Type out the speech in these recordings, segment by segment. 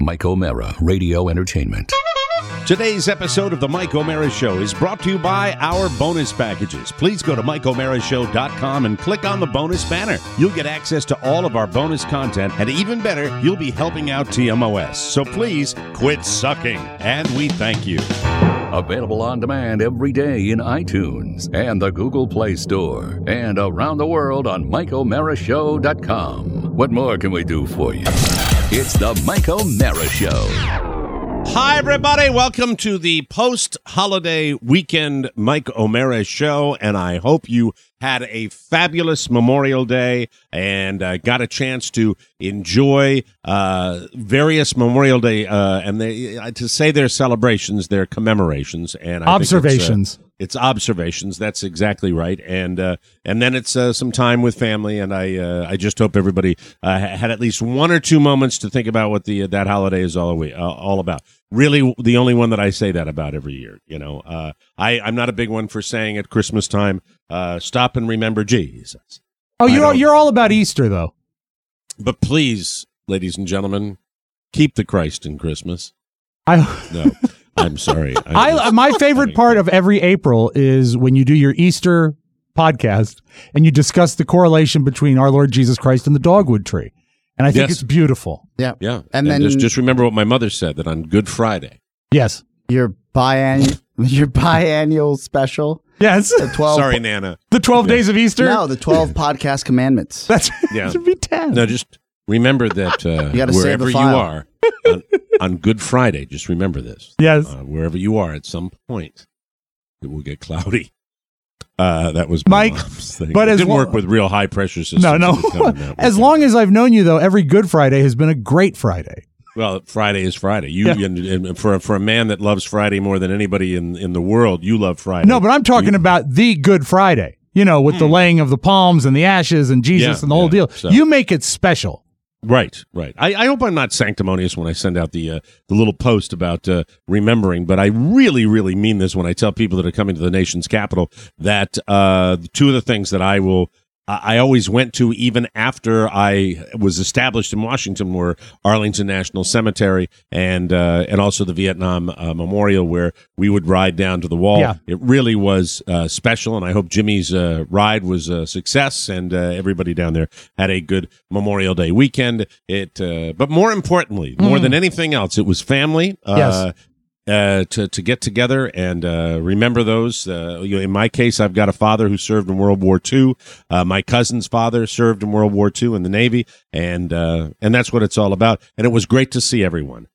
Mike O'Mara, Radio Entertainment. Today's episode of The Mike O'Mara Show is brought to you by our bonus packages. Please go to MikeO'MaraShow.com and click on the bonus banner. You'll get access to all of our bonus content, and even better, you'll be helping out TMOS. So please quit sucking, and we thank you. Available on demand every day in iTunes and the Google Play Store, and around the world on MikeO'MaraShow.com. What more can we do for you? It's The Mike O'Mara Show. Hi, everybody. Welcome to the post-holiday weekend Mike O'Mara Show, and I hope you had a fabulous Memorial Day and got a chance to enjoy various Memorial Day and to say their celebrations, their commemorations, and observations. It's observations. That's exactly right. And then it's some time with family. And I just hope everybody had at least one or two moments to think about what that holiday is all about. Really, the only one that I say that about every year. You know, I'm not a big one for saying at Christmas time, stop and remember Jesus. Oh, you're all about Easter, though. But please, ladies and gentlemen, keep the Christ in Christmas. No. I'm sorry. My favorite part of every April is when you do your Easter podcast and you discuss the correlation between our Lord Jesus Christ and the dogwood tree. And I think it's beautiful. Yeah. Yeah. And then just remember what my mother said, that on Good Friday. Yes. Your biannual special. Yes. Sorry, Nana. The 12 days of Easter? No, the 12 podcast commandments. That should be 10. No, just remember that wherever you are on Good Friday, just remember this. Yes. Wherever you are, at some point, it will get cloudy. That was Mike, mom's thing. but it as didn't work with real high pressure systems. No. As long as I've known you, though, every Good Friday has been a great Friday. Well, Friday is Friday. And for a man that loves Friday more than anybody in the world, you love Friday. No, but I'm talking about the Good Friday. You know, with the laying of the palms and the ashes and Jesus and the whole deal. So. You make it special. Right. I hope I'm not sanctimonious when I send out the little post about remembering, but I really, really mean this when I tell people that are coming to the nation's capital that two of the things that I always went to even after I was established in Washington were Arlington National Cemetery and also the Vietnam Memorial, where we would ride down to the wall. Yeah. It really was special, and I hope Jimmy's ride was a success, and everybody down there had a good Memorial Day weekend. But more importantly, more than anything else, it was family. Yes. To get together and remember those. In my case, I've got a father who served in World War II. My cousin's father served in World War II in the Navy, and that's what it's all about. And it was great to see everyone.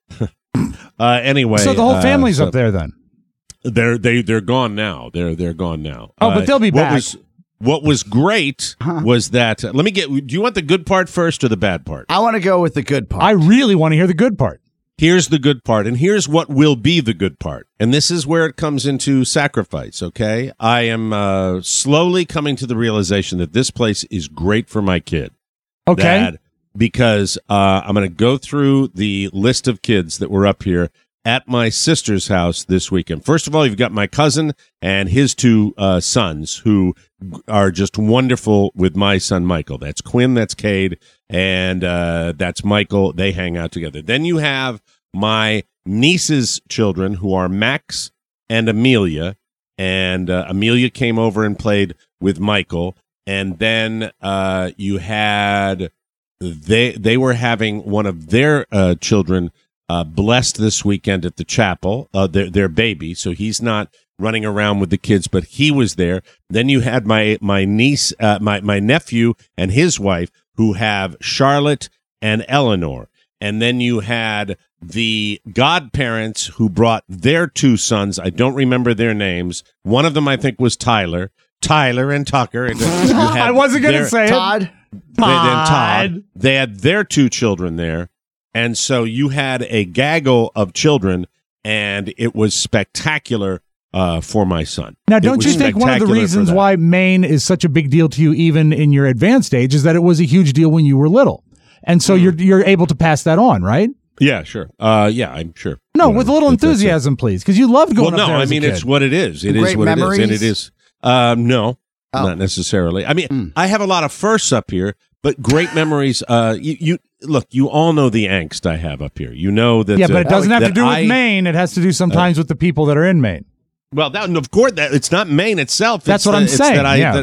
Anyway, so the whole family's up there then. They're gone now. They're gone now. Oh, but they'll be back. What was great was that. Do you want the good part first or the bad part? I want to go with the good part. I really want to hear the good part. Here's the good part, and here's what will be the good part. And this is where it comes into sacrifice, okay? I am slowly coming to the realization that this place is great for my kid. Okay. Because I'm going to go through the list of kids that were up here at my sister's house this weekend. First of all, you've got my cousin and his two sons who are just wonderful with my son, Michael. That's Quinn, that's Cade, and that's Michael. They hang out together. Then you have my niece's children, who are Max and Amelia, and Amelia came over and played with Michael. And then you had they were having one of their children blessed this weekend at the chapel, their baby, so he's not running around with the kids, but he was there. Then you had my niece, my nephew and his wife, who have Charlotte and Eleanor. And then you had the godparents who brought their two sons. I don't remember their names. One of them, I think, was Tyler and Tucker. And I wasn't going to say Todd. Todd. They had their two children there. And so you had a gaggle of children, and it was spectacular for my son. Now, don't you think one of the reasons why Maine is such a big deal to you, even in your advanced age, is that it was a huge deal when you were little? And so you're able to pass that on, right? Yeah, sure. Yeah, I'm sure. No, with a little enthusiasm, please, because you loved going up there as a kid. It's what it is. It Great is what memories? it is. And it is. No, not necessarily. I mean, I have a lot of firsts up here But great memories. You look. You all know the angst I have up here. You know that. Yeah, but it doesn't have to do with Maine. It has to do sometimes with the people that are in Maine. Well, of course, it's not Maine itself. That's what I'm saying.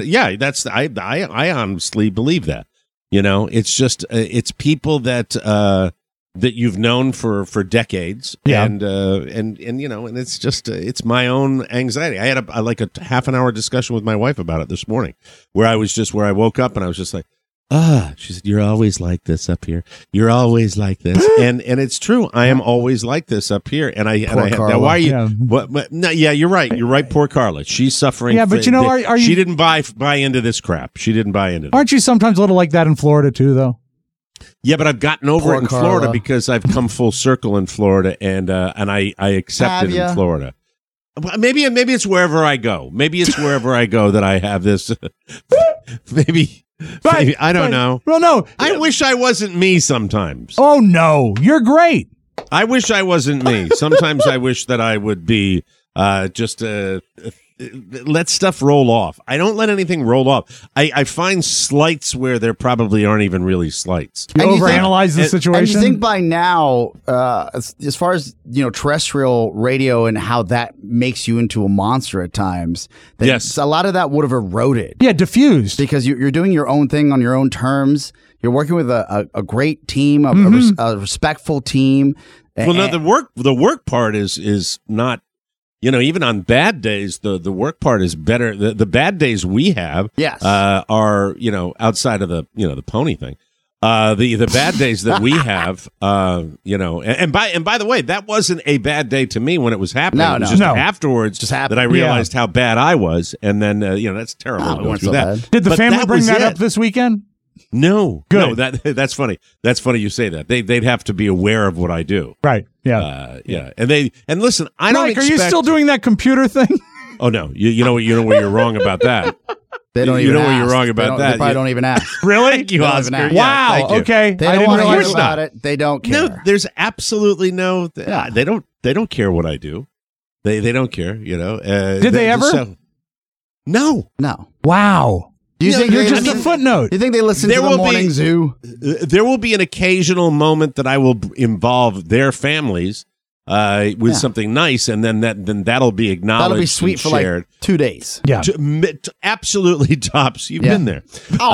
I honestly believe that. You know, it's just it's people that you've known for decades, and you know, and it's just it's my own anxiety. I had a half an hour discussion with my wife about it this morning, where I woke up and I was just like, she said, "You're always like this up here. You're always like this," and it's true. I am always like this up here, and I now, why are you? Yeah. What? No, yeah, you're right. You're right. Poor Carla. She's suffering. Yeah, but you know, are you? She didn't buy into this crap. She didn't buy into it. Aren't you sometimes a little like that in Florida too, though? Yeah, but I've gotten over Poor it in Carla. Florida because I've come full circle in Florida, and I accept it in Florida. Maybe it's wherever I go. Maybe it's wherever I go that I have this. Maybe I don't know. Well, no. I wish I wasn't me sometimes. Oh no, you're great. I wish I wasn't me. Sometimes I wish that I would be just let stuff roll off. I don't let anything roll off. I find slights where there probably aren't even really slights. You overanalyze the situation. And you think by now, as far as terrestrial radio and how that makes you into a monster at times, that yes, a lot of that would have eroded. Yeah, diffused Because you're doing your own thing on your own terms. You're working with a great team, a respectful team. Well, no, the work part is not. You know, even on bad days, the work part is better. The bad days we have, yes, are outside of the pony thing. The bad days that we have, and by the way, that wasn't a bad day to me when it was happening. It was just afterwards that I realized how bad I was, and then that's terrible to go through that. Did the family bring that up this weekend? No, good. No, that's funny. That's funny you say that. They'd have to be aware of what I do. Right. Yeah. Yeah. And listen, I don't. Mike, are you still doing that computer thing? Oh no, you know where you're wrong about that. They don't you even know where ask. you're wrong about that. They probably don't even ask. Really? Thank you, Oscar. Wow. Yeah, okay. They I don't didn't want to realize hear about it. They don't care. No, there's absolutely no. They don't care what I do. They don't care. Did they ever? No. Do Wow. you think you're just a footnote? Do you think they listen to the morning zoo? There will be an occasional moment that I will involve their families with something nice, and then that'll be acknowledged. That'll be sweet for shared. like 2 days. Yeah, absolutely tops. You've been there. Oh,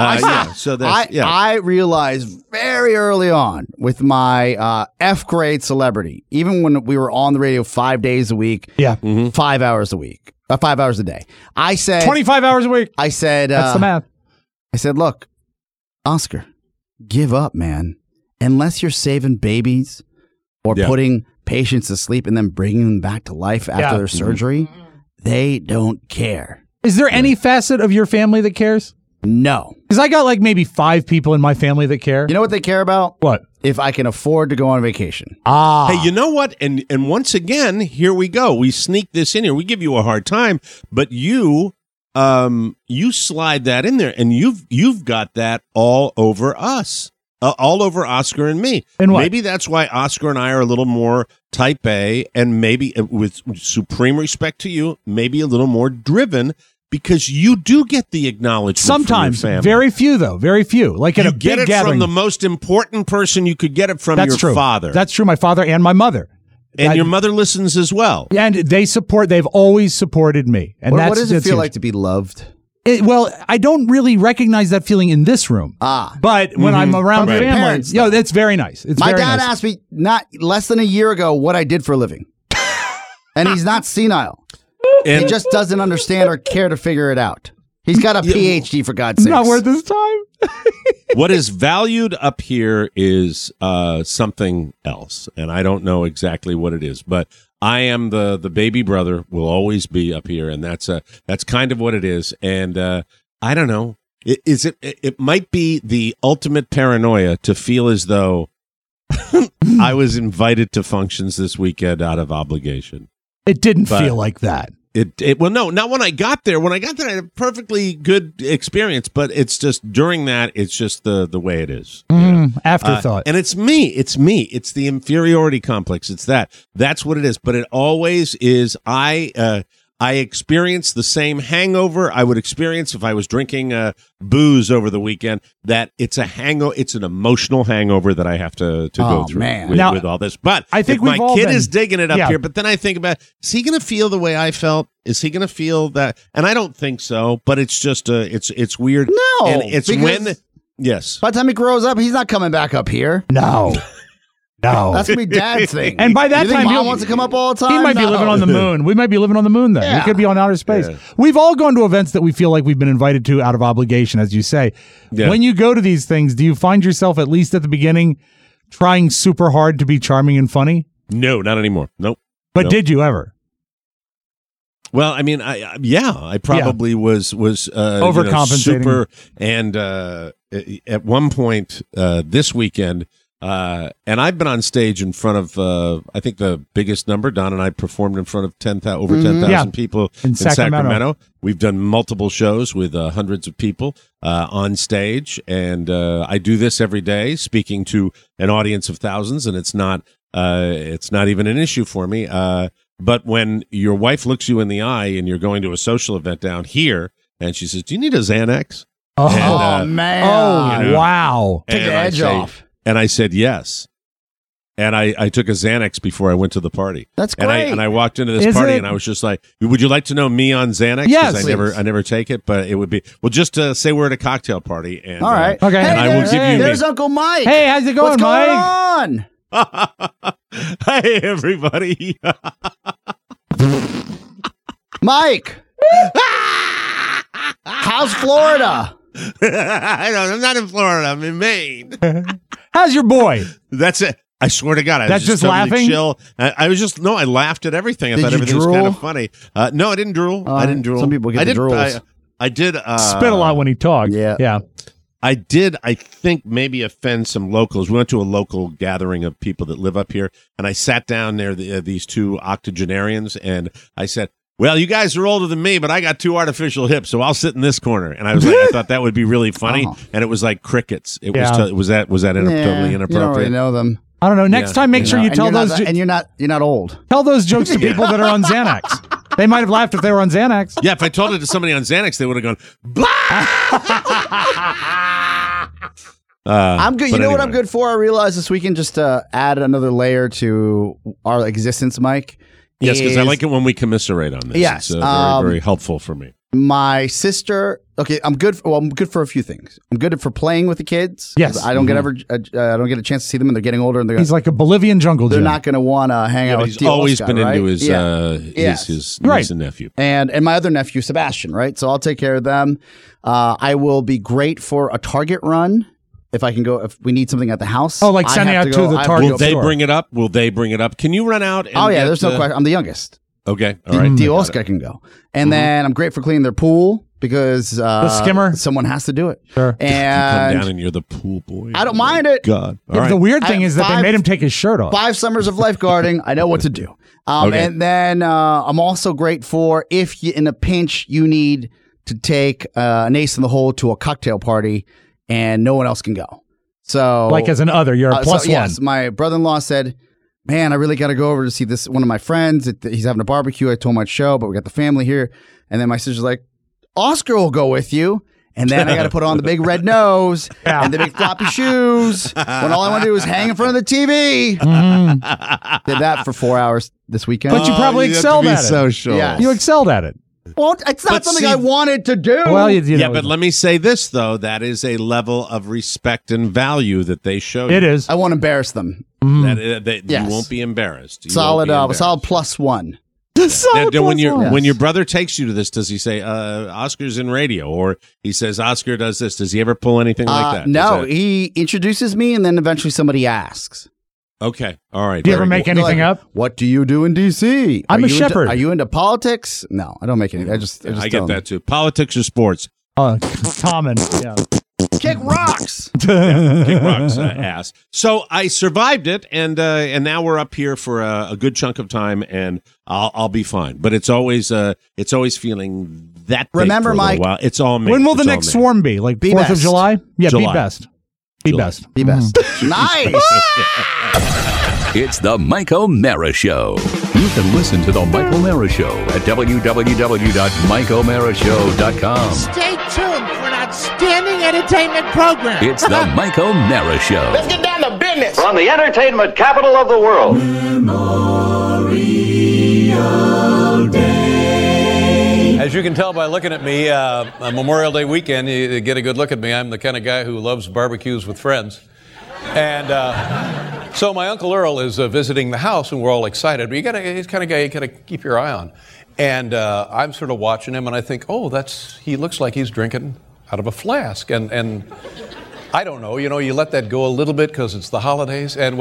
I realized very early on with my F grade celebrity, even when we were on the radio 5 days a week, 5 hours a week. 5 hours a day. I said 25 hours a week. I said that's the math. I said, look, Oscar, give up, man. Unless you're saving babies or putting patients to sleep and then bringing them back to life after their surgery, they don't care. Is there any facet of your family that cares? No. Because I got like maybe 5 people in my family that care. You know what they care about? What? If I can afford to go on vacation. Hey, you know what? And once again, here we go. We sneak this in here. We give you a hard time, but you slide that in there, and you've got that all over us, all over Oscar and me. And what? Maybe that's why Oscar and I are a little more type A, and maybe with supreme respect to you, maybe a little more driven. Because you do get the acknowledgement sometimes, from your family. Very few though, very few. Like at a big gathering, you get it from the most important person. You could get it from your father. That's true. My father and my mother, and your mother listens as well. And they've always supported me. And what does it feel like to be loved? Well, I don't really recognize that feeling in this room. But when I'm around family, parents, it's very nice. My dad asked me not less than a year ago what I did for a living, and he's not senile. And he just doesn't understand or care to figure it out. He's got a PhD, for God's sake. Not worth his time. What is valued up here is something else, and I don't know exactly what it is. But I am the baby brother, will always be up here, and that's kind of what it is. And I don't know. It might be the ultimate paranoia to feel as though I was invited to functions this weekend out of obligation. It didn't feel like that. Well, no, not when I got there. When I got there, I had a perfectly good experience, but it's just during that, it's just the way it is. Afterthought. And it's me. It's the inferiority complex. It's that's what it is. But it always is. I I experience the same hangover I would experience if I was drinking booze over the weekend. That it's an emotional hangover that I have to go through with all this. But I think if my kid is digging it up here, but then I think about, is he going to feel the way I felt? Is he going to feel that? And I don't think so, but it's just it's weird. No, and it's when. Yes. By the time he grows up, he's not coming back up here. No. That's gonna be Dad's thing. And by that time, Mom wants to come up all the time. He might be living on the moon. We might be living on the moon then. Yeah. He could be on outer space. Yeah. We've all gone to events that we feel like we've been invited to out of obligation, as you say. Yeah. When you go to these things, do you find yourself, at least at the beginning, trying super hard to be charming and funny? No, not anymore. Nope. But did you ever? Well, I mean, I probably was overcompensating. Super, and at one point this weekend, and I've been on stage in front of I think the biggest number. Don and I performed in front of over 10,000 people in Sacramento. We've done multiple shows with hundreds of people on stage, and I do this every day, speaking to an audience of thousands, and it's not even an issue for me. But when your wife looks you in the eye and you're going to a social event down here, and she says, "Do you need a Xanax?" Man! Wow! Take the edge off. And I said yes. And I took a Xanax before I went to the party. That's great. And I walked into this party and I was just like, "Would you like to know me on Xanax?" Yes, I never take it, but it would be just say we're at a cocktail party. And, all right. Okay. And I will give you. There's Uncle Mike. Hey, how's it going, What's going Mike? on? Hey, everybody. Mike. How's Florida? I'm not in Florida. I'm in Maine. How's your boy? That's it. I swear to God, I That's was just totally laughing. Chill. I was just I laughed at everything. I thought everything was kind of funny. No, I didn't drool. I didn't drool. Some people get the drools. I did spit a lot when he talked. Yeah. I did, I think, maybe offend some locals. We went to a local gathering of people that live up here, and I sat down there, these two octogenarians, and I said, "Well, you guys are older than me, but I got two artificial hips, so I'll sit in this corner." And I was like, I thought that would be really funny, and it was like crickets. It was that totally inappropriate? You don't really know them. I don't know. Next time, make sure you tell those. And you're not old. Tell those jokes to people that are on Xanax. They might have laughed if they were on Xanax. Yeah, if I told it to somebody on Xanax, they would have gone, "Blah!" I'm good. You know what I'm good for? I realized this weekend, just to add another layer to our existence, Mike. Yes, because I like it when we commiserate on this. Yes, it's very, very helpful for me. My sister. Okay, I'm good. I'm good for a few things. I'm good for playing with the kids. Yes, I don't get a chance to see them, and they're getting older. And he's like a Bolivian jungle. They're not going to want to hang out. He's always been into his niece and nephew, and my other nephew Sebastian. Right, so I'll take care of them. I will be great for a Target run. If I can go, if we need something at the house. Oh, like sending out to the Target. Will they bring it up? Will they bring it up? Can you run out? And there's no question. I'm the youngest. Okay, all right. The Oscar can go. And then I'm great for cleaning their pool because the skimmer. Someone has to do it. Sure. And you come down and you're the pool boy. I don't mind it. God. The weird thing is that they made him take his shirt off. 5 summers of lifeguarding. I know what to do. And then I'm also great for if you, in a pinch, you need to take an ace in the hole to a cocktail party and no one else can go. So, like as an other, you're a plus one. Yes, my brother-in-law said, "Man, I really got to go over to see this one of my friends. He's having a barbecue. I told him I'd show, but we got the family here." And then my sister's like, "Oscar will go with you." And then I got to put on the big red nose and the big floppy shoes when all I want to do is hang in front of the TV. Did that for 4 hours this weekend. But you probably excelled at it. So sure. Yes. You excelled at it. Well, it's not something I wanted to do. Well, you know, but let me say this, though. That is a level of respect and value that they show you. It is. I won't embarrass them. That you won't be embarrassed. Solid +1. When your brother takes you to this, does he say, Oscar's in radio? Or he says, Oscar does this? Does he ever pull anything like that? No, he introduces me and then eventually somebody asks. Okay. All right. Do you ever make anything up? What do you do in D.C.? I'm a shepherd. Are you into politics? No, I don't make anything. I get that too. Politics or sports? Common. Yeah. Kick rocks. Kick rocks, ass. So I survived it, and now we're up here for a good chunk of time, and I'll be fine. But it's always feeling that. Remember, big for a Mike? while. It's all me. When will the next swarm be? Like 4th of July? Yeah, July. be best. Be best. Be best. Nice. It's the Mike O'Mara Show. You can listen to The Mike O'Mara Show at www.mikeomarashow.com. Stay tuned for an outstanding entertainment program. It's The Mike O'Mara Show. Let's get down to business. From the entertainment capital of the world. Memorial Day. As you can tell by looking at me, on Memorial Day weekend, you get a good look at me. I'm the kind of guy who loves barbecues with friends. And so my Uncle Earl is visiting the house, and we're all excited. But he's the kind of guy you got to keep your eye on. And I'm sort of watching him, and I think, he looks like he's drinking out of a flask. And I don't know, you let that go a little bit because it's the holidays. And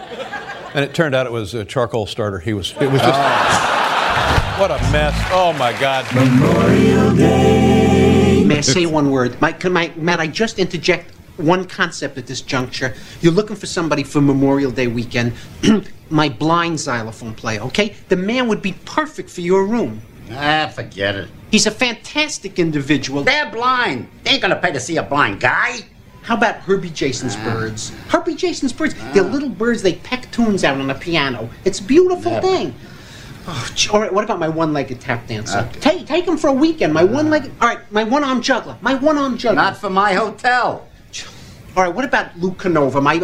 it turned out it was a charcoal starter. It was just... What a mess. Oh, my God. Memorial Day. May I say one word? Matt, I just interject one concept at this juncture. You're looking for somebody for Memorial Day weekend. My blind xylophone player, okay? The man would be perfect for your room. Forget it. He's a fantastic individual. They're blind. They ain't gonna pay to see a blind guy. How about Herbie Jason's birds? Herbie Jason's birds. They're little birds. They peck tunes out on a piano. It's a beautiful thing. Oh, all right, what about my one-legged tap dancer? Take him for a weekend. My one-legged... All right, my one-arm juggler. Not for my hotel. All right, what about Lou Canova? My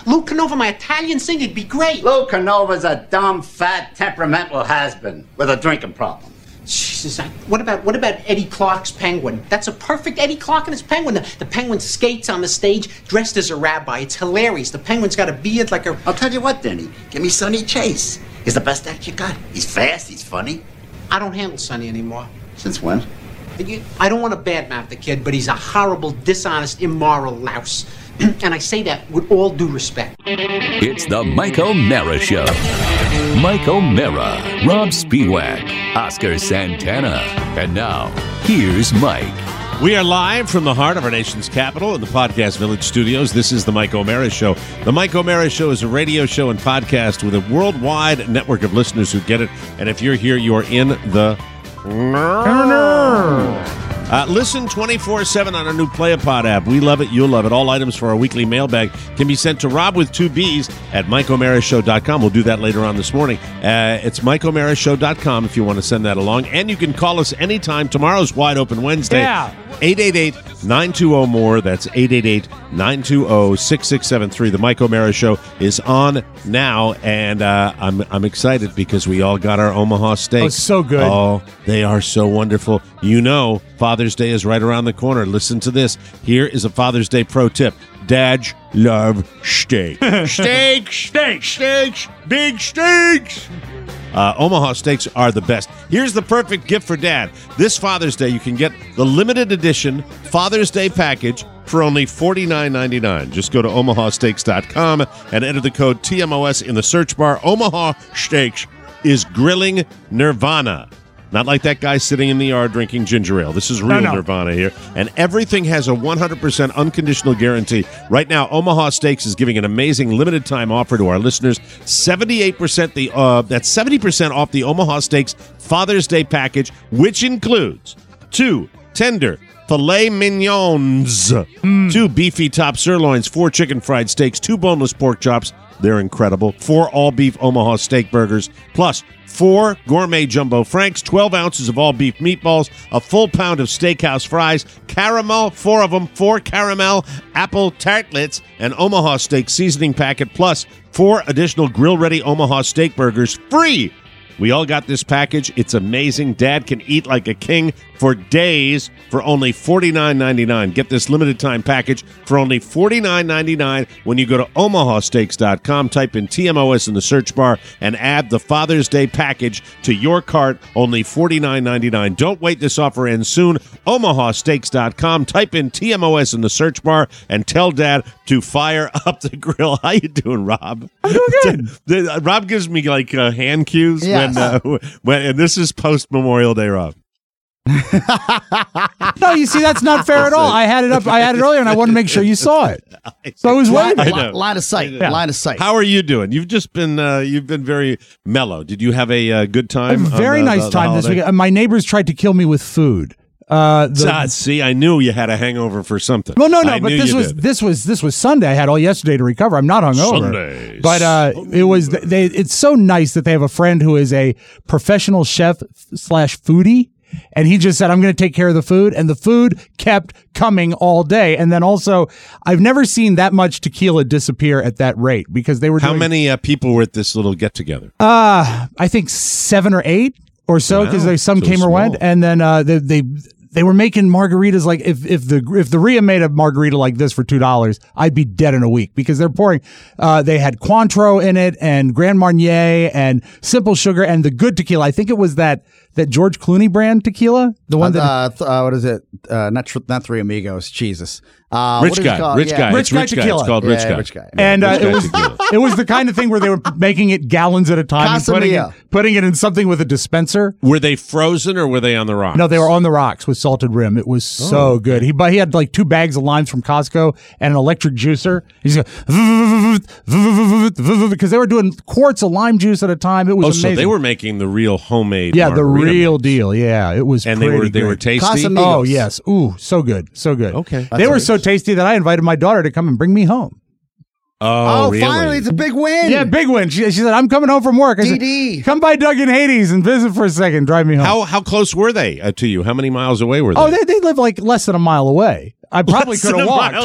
Italian singer, would be great. Lou Canova's a dumb, fat, temperamental has-been with a drinking problem. Jesus, what about Eddie Clark's Penguin? That's a perfect Eddie Clark and his Penguin. The Penguin skates on the stage dressed as a rabbi. It's hilarious. The Penguin's got a beard like a... I'll tell you what, Denny. Give me Sonny Chase. He's the best act you got. He's fast, he's funny. I don't handle Sonny anymore. Since when? I don't want to badmouth the kid, but he's a horrible, dishonest, immoral louse. And I say that with all due respect. It's the Mike O'Mara Show. Mike O'Mara, Rob Spiewak, Oscar Santana. And now, here's Mike. We are live from the heart of our nation's capital in the Podcast Village studios. This is the Mike O'Mara Show. The Mike O'Mara Show is a radio show and podcast with a worldwide network of listeners who get it. And if you're here, you're in the... Listen 24/7 on our new PlayAPod app. We love it. You'll love it. All items for our weekly mailbag can be sent to Rob with 2 B's at MikeO'MaraShow.com. We'll do that later on this morning. It's MikeO'MaraShow.com if you want to send that along. And you can call us anytime. Tomorrow's Wide Open Wednesday. Yeah. 888-920-MORE. That's 888-920-6673. The Mike O'Mara Show is on now, and I'm excited because we all got our Omaha steaks. Oh, so good. Oh, they are so wonderful. Father's Day is right around the corner. Listen to this. Here is a Father's Day pro tip. Dads love steak. Steaks, big steaks. Omaha steaks are the best. Here's the perfect gift for Dad. This Father's Day, you can get the limited edition Father's Day package for only $49.99. Just go to omahasteaks.com and enter the code TMOS in the search bar. Omaha Steaks is grilling nirvana. Not like that guy sitting in the yard drinking ginger ale. This is real Nirvana here. And everything has a 100% unconditional guarantee. Right now, Omaha Steaks is giving an amazing limited time offer to our listeners. 78%, that's 70% off the Omaha Steaks Father's Day package, which includes 2 tender filet mignons, 2 beefy top sirloins, 4 chicken fried steaks, 2 boneless pork chops. They're incredible. 4 all-beef Omaha steak burgers, plus 4 gourmet jumbo franks, 12 ounces of all-beef meatballs, a full pound of steakhouse fries, caramel, 4 of them, 4 caramel apple tartlets, an Omaha steak seasoning packet, plus 4 additional grill-ready Omaha steak burgers free. We all got this package. It's amazing. Dad can eat like a king for days for only $49.99. Get this limited time package for only $49.99 when you go to omahasteaks.com, type in TMOS in the search bar, and add the Father's Day package to your cart, only $49.99. Don't wait. This offer ends soon. omahasteaks.com, type in TMOS in the search bar, and tell Dad to fire up the grill. How you doing, Rob? I'm doing good. Rob gives me like hand cues. Yes. And this is post Memorial Day, Rob. No, you see, that's not fair at all. I had it up. I had it earlier, and I wanted to make sure you saw it. So I was waiting. Line of sight. Yeah. Line of sight. How are you doing? You've just been very mellow. Did you have a good time? A very nice time this week. My neighbors tried to kill me with food. See, I knew you had a hangover for something. Well, no, but this was Sunday. I had all yesterday to recover. I'm not hungover. Sundays. But it's so nice that they have a friend who is a professional chef / foodie. And he just said, I'm going to take care of the food. And the food kept coming all day. And then also, I've never seen that much tequila disappear at that rate because they were How many people were at this little get-together? I think 7 or 8 or so because some came or went. And then they were making margaritas like if the Ria made a margarita like this for $2, I'd be dead in a week because they're pouring. They had Cointreau in it and Grand Marnier and simple sugar and the good tequila. I think it was that George Clooney brand tequila, the one that what is it? Not Three Amigos. Jesus, Rich Guy. Rich Guy tequila. It's called Rich Guy. Rich Guy. And it was the kind of thing where they were making it gallons at a time and putting it in something with a dispenser. Were they frozen or were they on the rocks? No, they were on the rocks with salted rim. It was so good. He had like 2 bags of limes from Costco and an electric juicer. He's because they were doing quarts of lime juice at a time. It was amazing. So they were making the real homemade. Yeah, the real deal. Yeah, it was. And they were tasty. Casamigos. Oh yes, ooh, so good. Okay, they were so tasty that I invited my daughter to come and bring me home. Oh, really? Finally, it's a big win. Yeah, big win. She said, I'm coming home from work. I said, come by Doug in Hades and visit for a second. Drive me home. How close were they to you? How many miles away were they? Oh, they live like less than a mile away. I probably could have walked.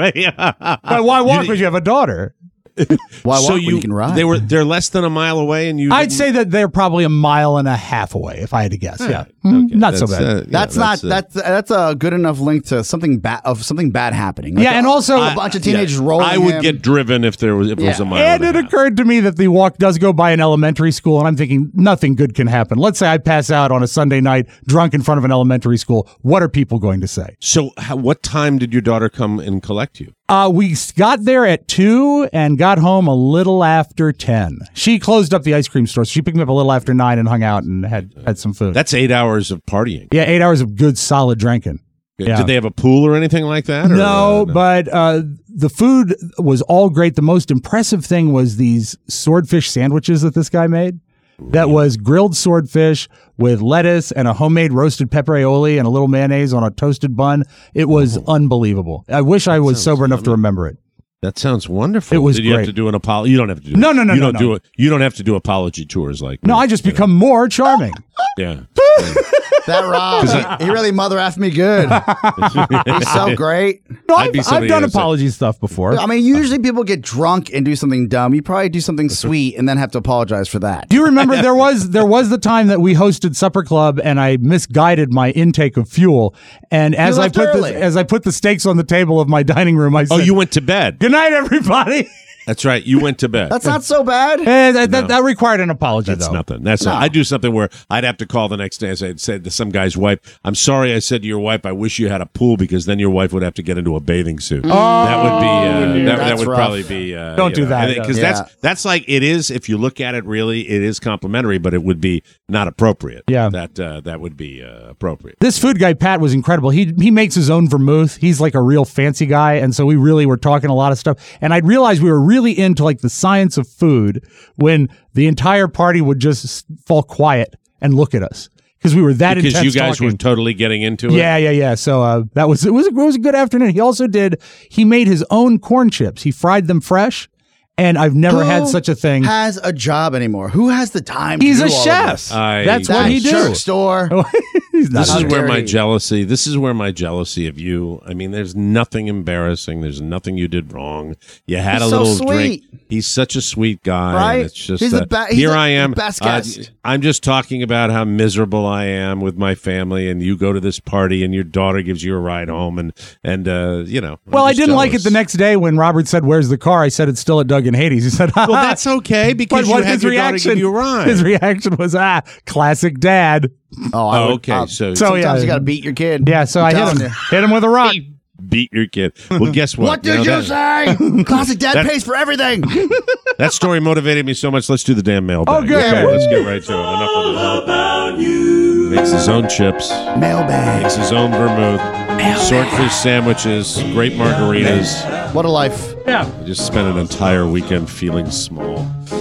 But why walk because you have a daughter? Why walk when you can ride? They're less than a mile away, and I'd say that they're probably a mile and a half away, if I had to guess. Yeah, not so bad. That's a good enough link to something bad happening. Like and also a bunch of teenagers rolling. I would get driven if it was a mile. And it occurred to me that the walk does go by an elementary school, and I'm thinking nothing good can happen. Let's say I pass out on a Sunday night, drunk in front of an elementary school. What are people going to say? So, what time did your daughter come and collect you? We got there at 2 and got home a little after 10. She closed up the ice cream store, so she picked me up a little after 9 and hung out and had some food. That's 8 hours of partying. Yeah, 8 hours of good, solid drinking. Yeah. Did they have a pool or anything like that? No, but the food was all great. The most impressive thing was these swordfish sandwiches that this guy made. That was grilled swordfish with lettuce and a homemade roasted pepper aioli and a little mayonnaise on a toasted bun. It was unbelievable. I wish I was sober enough to remember it. That sounds wonderful. It was Did you great. have to do an apology? You don't have to do No. You don't have to do apology tours like No, I just become more charming. Yeah. That Rob, he really mother effed me good. He's so great. No, I've done apology stuff before. I mean, usually people get drunk and do something dumb. You probably do something sweet and then have to apologize for that. Do you remember there was the time that we hosted Supper Club and I misguided my intake of fuel, and as I put the steaks on the table of my dining room, I said, you went to bed. Good night, everybody. That's right. You went to bed. That's not so bad. That required an apology, That's though. nothing. Not. I do something where I'd have to call the next day and say to some guy's wife, I'm sorry I said to your wife, I wish you had a pool, because then your wife would have to get into a bathing suit. That would be, that would probably be, don't do that. Because that's like, it is, if you look at it really, it is complimentary, but it would be not appropriate. Yeah. That would be appropriate. This food guy, Pat, was incredible. He makes his own vermouth. He's like a real fancy guy. And so we really were talking a lot of stuff. And I'd realized we were really into like the science of food when the entire party would just fall quiet and look at us because we were that intense. Because you guys talking. were totally getting into it. Yeah. So it was a good afternoon. He made his own corn chips. He fried them fresh. And I've never had such a thing. Who has a job anymore? Who has the time? He's to do a all chef. Of this? That's what he does. Store. This is where my jealousy. This is where my jealousy of you. I mean, there's nothing embarrassing. There's nothing you did wrong. You had a little drink. He's such a sweet guy. Right? And it's just here I am. Best guest. I'm just talking about how miserable I am with my family, and you go to this party, and your daughter gives you a ride home, and you know. Well, I didn't like it the next day when Robert said, "Where's the car?" I said, "It's still at Doug and Hades." He said, "Well, that's okay because you had your daughter give you a ride." His reaction was, classic dad." Okay. So sometimes you got to beat your kid. Yeah, so I hit him with a rock. Beat your kid. Well, guess what? What did you say? Classic dad pays for everything. That story motivated me so much. Let's do the damn mailbag. Oh, good. Okay, let's get right to it. Enough of this. All about you. Makes his own chips. Mailbag. Makes his own vermouth. Swordfish sandwiches. Great margaritas. What a life. Yeah. I just spent an entire weekend feeling small.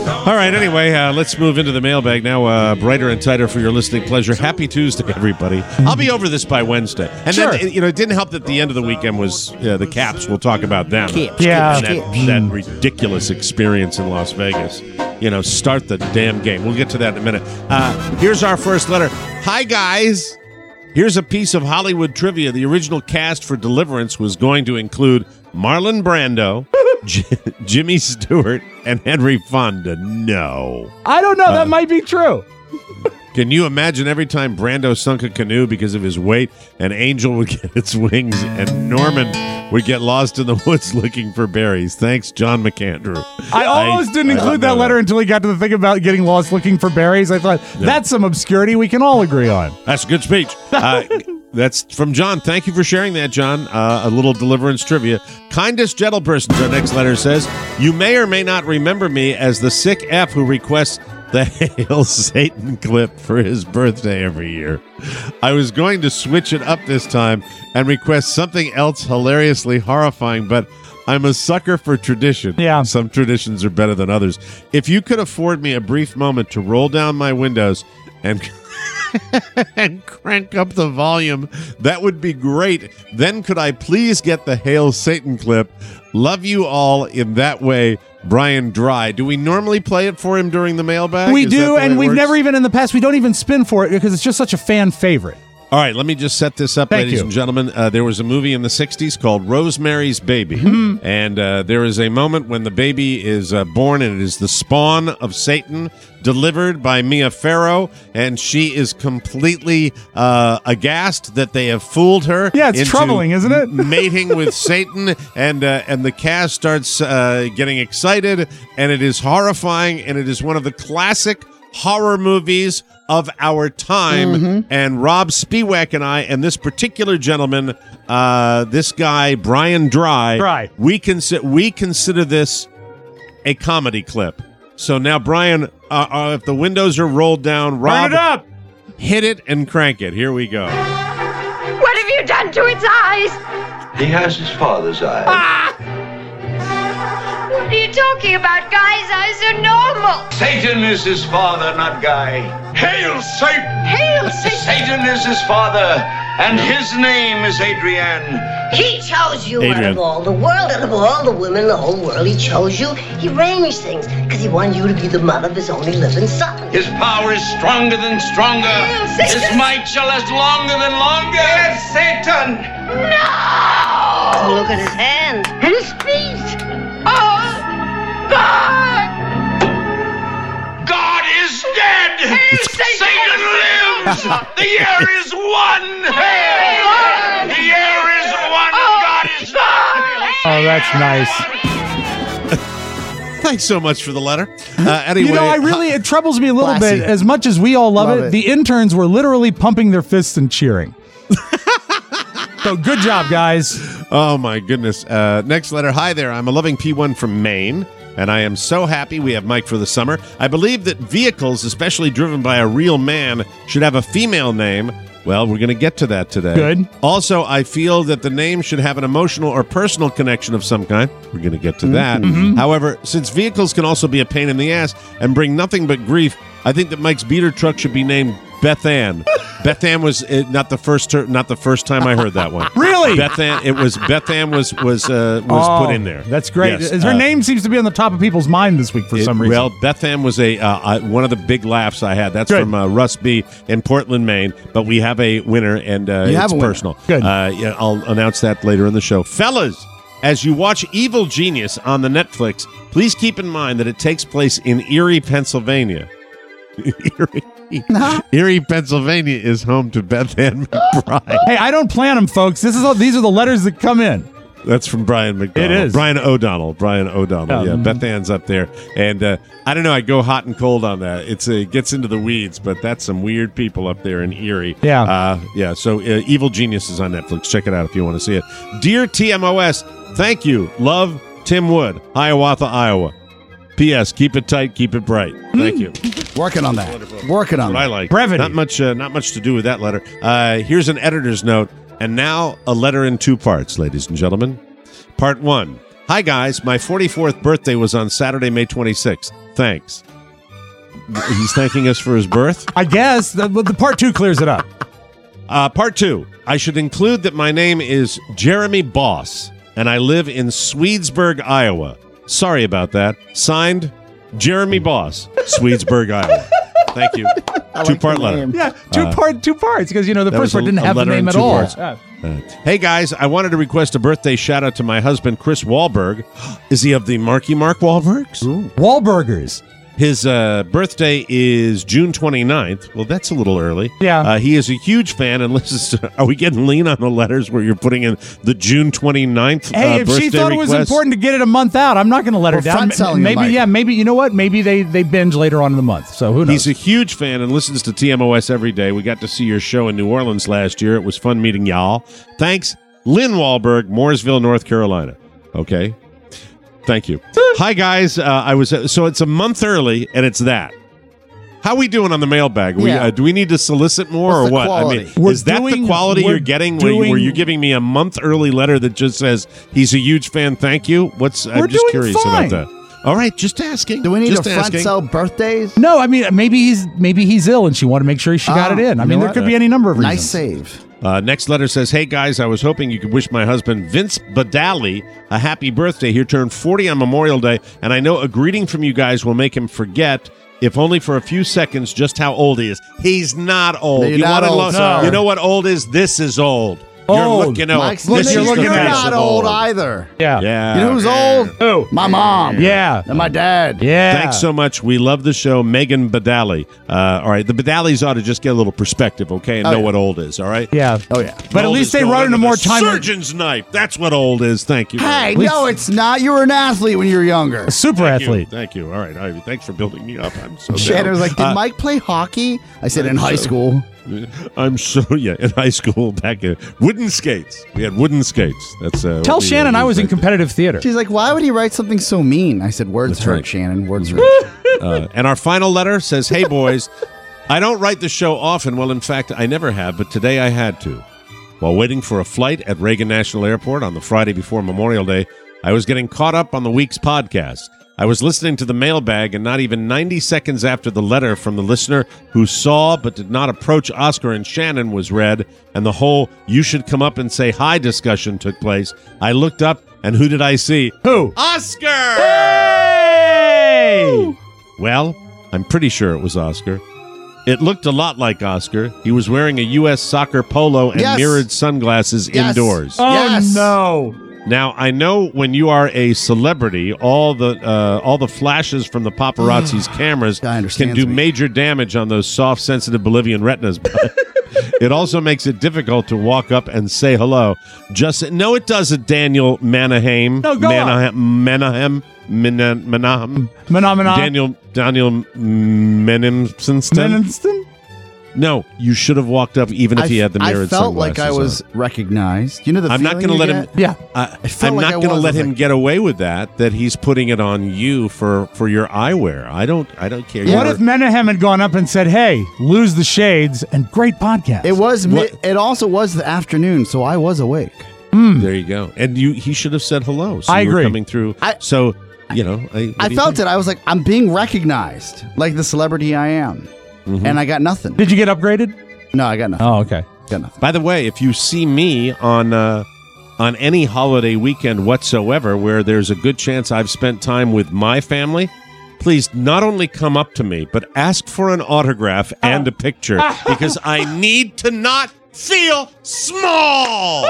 All right, anyway, let's move into the mailbag now. Brighter and tighter for your listening pleasure. Happy Tuesday, everybody. I'll be over this by Wednesday. And then, it didn't help that the end of the weekend was the Caps. We'll talk about them. Yeah. And that ridiculous experience in Las Vegas. Start the damn game. We'll get to that in a minute. Here's our first letter. Hi, guys. Here's a piece of Hollywood trivia. The original cast for Deliverance was going to include Marlon Brando, Jimmy Stewart, and Henry Fonda. No. I don't know. That might be true. Can you imagine every time Brando sunk a canoe because of his weight, an angel would get its wings, and Norman would get lost in the woods looking for berries? Thanks, John McAndrew. I almost didn't include that letter until he got to the thing about getting lost looking for berries. I thought, that's some obscurity we can all agree on. That's a good speech. That's from John. Thank you for sharing that, John. A little Deliverance trivia. Kindest gentle persons, our next letter says, you may or may not remember me as the sick F who requests the Hail Satan clip for his birthday every year. I was going to switch it up this time and request something else hilariously horrifying, but I'm a sucker for tradition. Yeah. Some traditions are better than others. If you could afford me a brief moment to roll down my windows and crank up the volume, that would be great. Then could I please get the Hail Satan clip? Love you all in that way, Brian Dry. Do we normally play it for him during the mailbag? We do, and we've never even in the past, we don't even spin for it because it's just such a fan favorite. All right, let me just set this up, ladies and gentlemen. There was a movie in the 60s called Rosemary's Baby. Mm-hmm. And there is a moment when the baby is born, and it is the spawn of Satan, delivered by Mia Farrow, and she is completely aghast that they have fooled her. Yeah, it's troubling, isn't it? Mating with Satan, and the cast starts getting excited, and it is horrifying, and it is one of the classic horror movies of our time. And Rob Spiewak and I, and this particular gentleman, this guy Brian Dry, we consider this a comedy clip. So now, Brian, if the windows are rolled down, Rob, turn it up, hit it and crank it. Here we go. What have you done to its eyes? He has his father's eyes. What are you talking about? Guy's eyes are normal. Satan is his father, not Guy. Hail Satan! Hail Satan! Satan is his father, and his name is Adrienne. He chose you out of all the world, out of all the women in the whole world. He chose you. He arranged things because he wanted you to be the mother of his only living son. His power is stronger than stronger. His might shall last longer than longer. Yes, Satan! No! Look at his hand and his feet. Oh, God! God is dead! Satan lives! The year is one! The year is one! God is dead! Oh, that's nice. Thanks so much for the letter. Anyway, it troubles me a little bit. As much as we all love it, the interns were literally pumping their fists and cheering. So good job, guys. Oh, my goodness. Next letter. Hi there. I'm a loving P1 from Maine, and I am so happy we have Mike for the summer. I believe that vehicles, especially driven by a real man, should have a female name. Well, we're going to get to that today. Good. Also, I feel that the name should have an emotional or personal connection of some kind. We're going to get to that. However, since vehicles can also be a pain in the ass and bring nothing but grief, I think that Mike's beater truck should be named Beth Ann. Beth Ann was not the first time I heard that one. Really? Beth Ann was put in there. That's great. Yes. Her name seems to be on the top of people's mind this week for some reason. Well, Beth Ann was one of the big laughs I had. That's from Russ B. in Portland, Maine. But we have a winner, and it's personal. Good. I'll announce that later in the show. Fellas, as you watch Evil Genius on the Netflix, please keep in mind that it takes place in Erie, Pennsylvania. Erie, Pennsylvania is home to Beth Ann McBride. Hey, I don't plan them, folks. These are the letters that come in. That's from Brian McDonald. It is. Brian O'Donnell. Yeah, Beth Ann's up there. And I don't know, I go hot and cold on that. It gets into the weeds, but that's some weird people up there in Erie. Yeah. So Evil Genius is on Netflix. Check it out if you want to see it. Dear TMOS, thank you. Love, Tim Wood, Hiawatha, Iowa. P.S. Keep it tight, keep it bright. Thank you. Working on that. Working on what that. I like. Brevity. Not much to do with that letter. Here's an editor's note, and now a letter in two parts, ladies and gentlemen. Part 1. Hi, guys. My 44th birthday was on Saturday, May 26th. Thanks. He's thanking us for his birth? I guess. The part 2 clears it up. Part 2. I should include that my name is Jeremy Boss, and I live in Swedesburg, Iowa. Sorry about that. Signed, Jeremy Boss, Swedesburg, Iowa. Thank you. Two-part letter. Yeah, two parts, because, the first part didn't have the name at all. Hey, guys, I wanted to request a birthday shout-out to my husband, Chris Wahlberg. Is he of the Marky Mark Wahlbergs? Wahlburgers. His birthday is June 29th. Well, that's a little early. Yeah. He is a huge fan and listens to... Are we getting lean on the letters where you're putting in the June 29th Hey, if she thought it was important to get it a month out, I'm not going to let her down. Maybe, you know what? Maybe they binge later on in the month, so who knows? He's a huge fan and listens to TMOS every day. We got to see your show in New Orleans last year. It was fun meeting y'all. Thanks, Lynn Wahlberg, Mooresville, North Carolina. Okay. Thank you. Hi, guys. So it's a month early, and it's that. How we doing on the mailbag? Do we need to solicit more or what? Quality? I mean, is that the quality you're getting? Where you're giving me a month early letter that just says he's a huge fan? Thank you. I'm just curious about that. All right, just asking. Do we need to front sell birthdays? No, I mean maybe he's ill, and she wanted to make sure she got it in. I mean, there could be any number of reasons. Nice save. Next letter says, hey, guys, I was hoping you could wish my husband, Vince Badali, a happy birthday. He turned 40 on Memorial Day, and I know a greeting from you guys will make him forget, if only for a few seconds, just how old he is. He's not old. You know what old is? This is old. You're looking old. You're not old either. Yeah. You know who's old? Who? My mom. Yeah. And my dad. Yeah. Thanks so much. We love the show. Megan Badali. All right. The Badalis ought to just get a little perspective, okay, and know what old is, all right? Yeah. Oh, yeah. But at least they run into more time. Surgeon's knife. That's what old is. Thank you. Hey, no, it's not. You were an athlete when you were younger. A super athlete. Thank you. All right. Ivy, thanks for building me up. I'm so Shannon was like, did Mike play hockey? I said, in high school. I'm in high school back in wooden skates. We had wooden skates. That's tell Shannon I was in competitive theater. She's like, why would he write something so mean? I said, words hurt, right. Shannon. Words hurt. And our final letter says, hey, boys, I don't write the show often. Well, in fact, I never have, but today I had to. While waiting for a flight at Reagan National Airport on the Friday before Memorial Day, I was getting caught up on the week's podcast. I was listening to the mailbag, and not even 90 seconds after the letter from the listener who saw but did not approach Oscar and Shannon was read, and the whole "you should come up and say hi" discussion took place, I looked up, and who did I see? Who? Oscar! Hey! Well, I'm pretty sure it was Oscar. It looked a lot like Oscar. He was wearing a U.S. soccer polo and mirrored sunglasses indoors. Oh, no. Now, I know when you are a celebrity, all the flashes from the paparazzi's cameras can do major damage on those soft, sensitive Bolivian retinas. But it also makes it difficult to walk up and say hello. No, it doesn't, Daniel Menahem. No, go Menahem. Daniel Menimston. No, you should have walked up even if he had the mirrored sunglasses. I felt like I was recognized. You know the I'm not going to let him. Yeah, I'm not going to let him get away with that. That he's putting it on you for your eyewear. I don't care. Yeah. What if Menahem had gone up and said, "Hey, lose the shades and great podcast"? It was. It also was the afternoon, so I was awake. There you go. And he should have said hello. So I agree. Coming through. I felt it. I was like, I'm being recognized, like the celebrity I am. Mm-hmm. And I got nothing. Did you get upgraded? No, I got nothing. Oh, okay. Got nothing. By the way, if you see me on any holiday weekend whatsoever where there's a good chance I've spent time with my family, please not only come up to me, but ask for an autograph and a picture because I need to not feel small.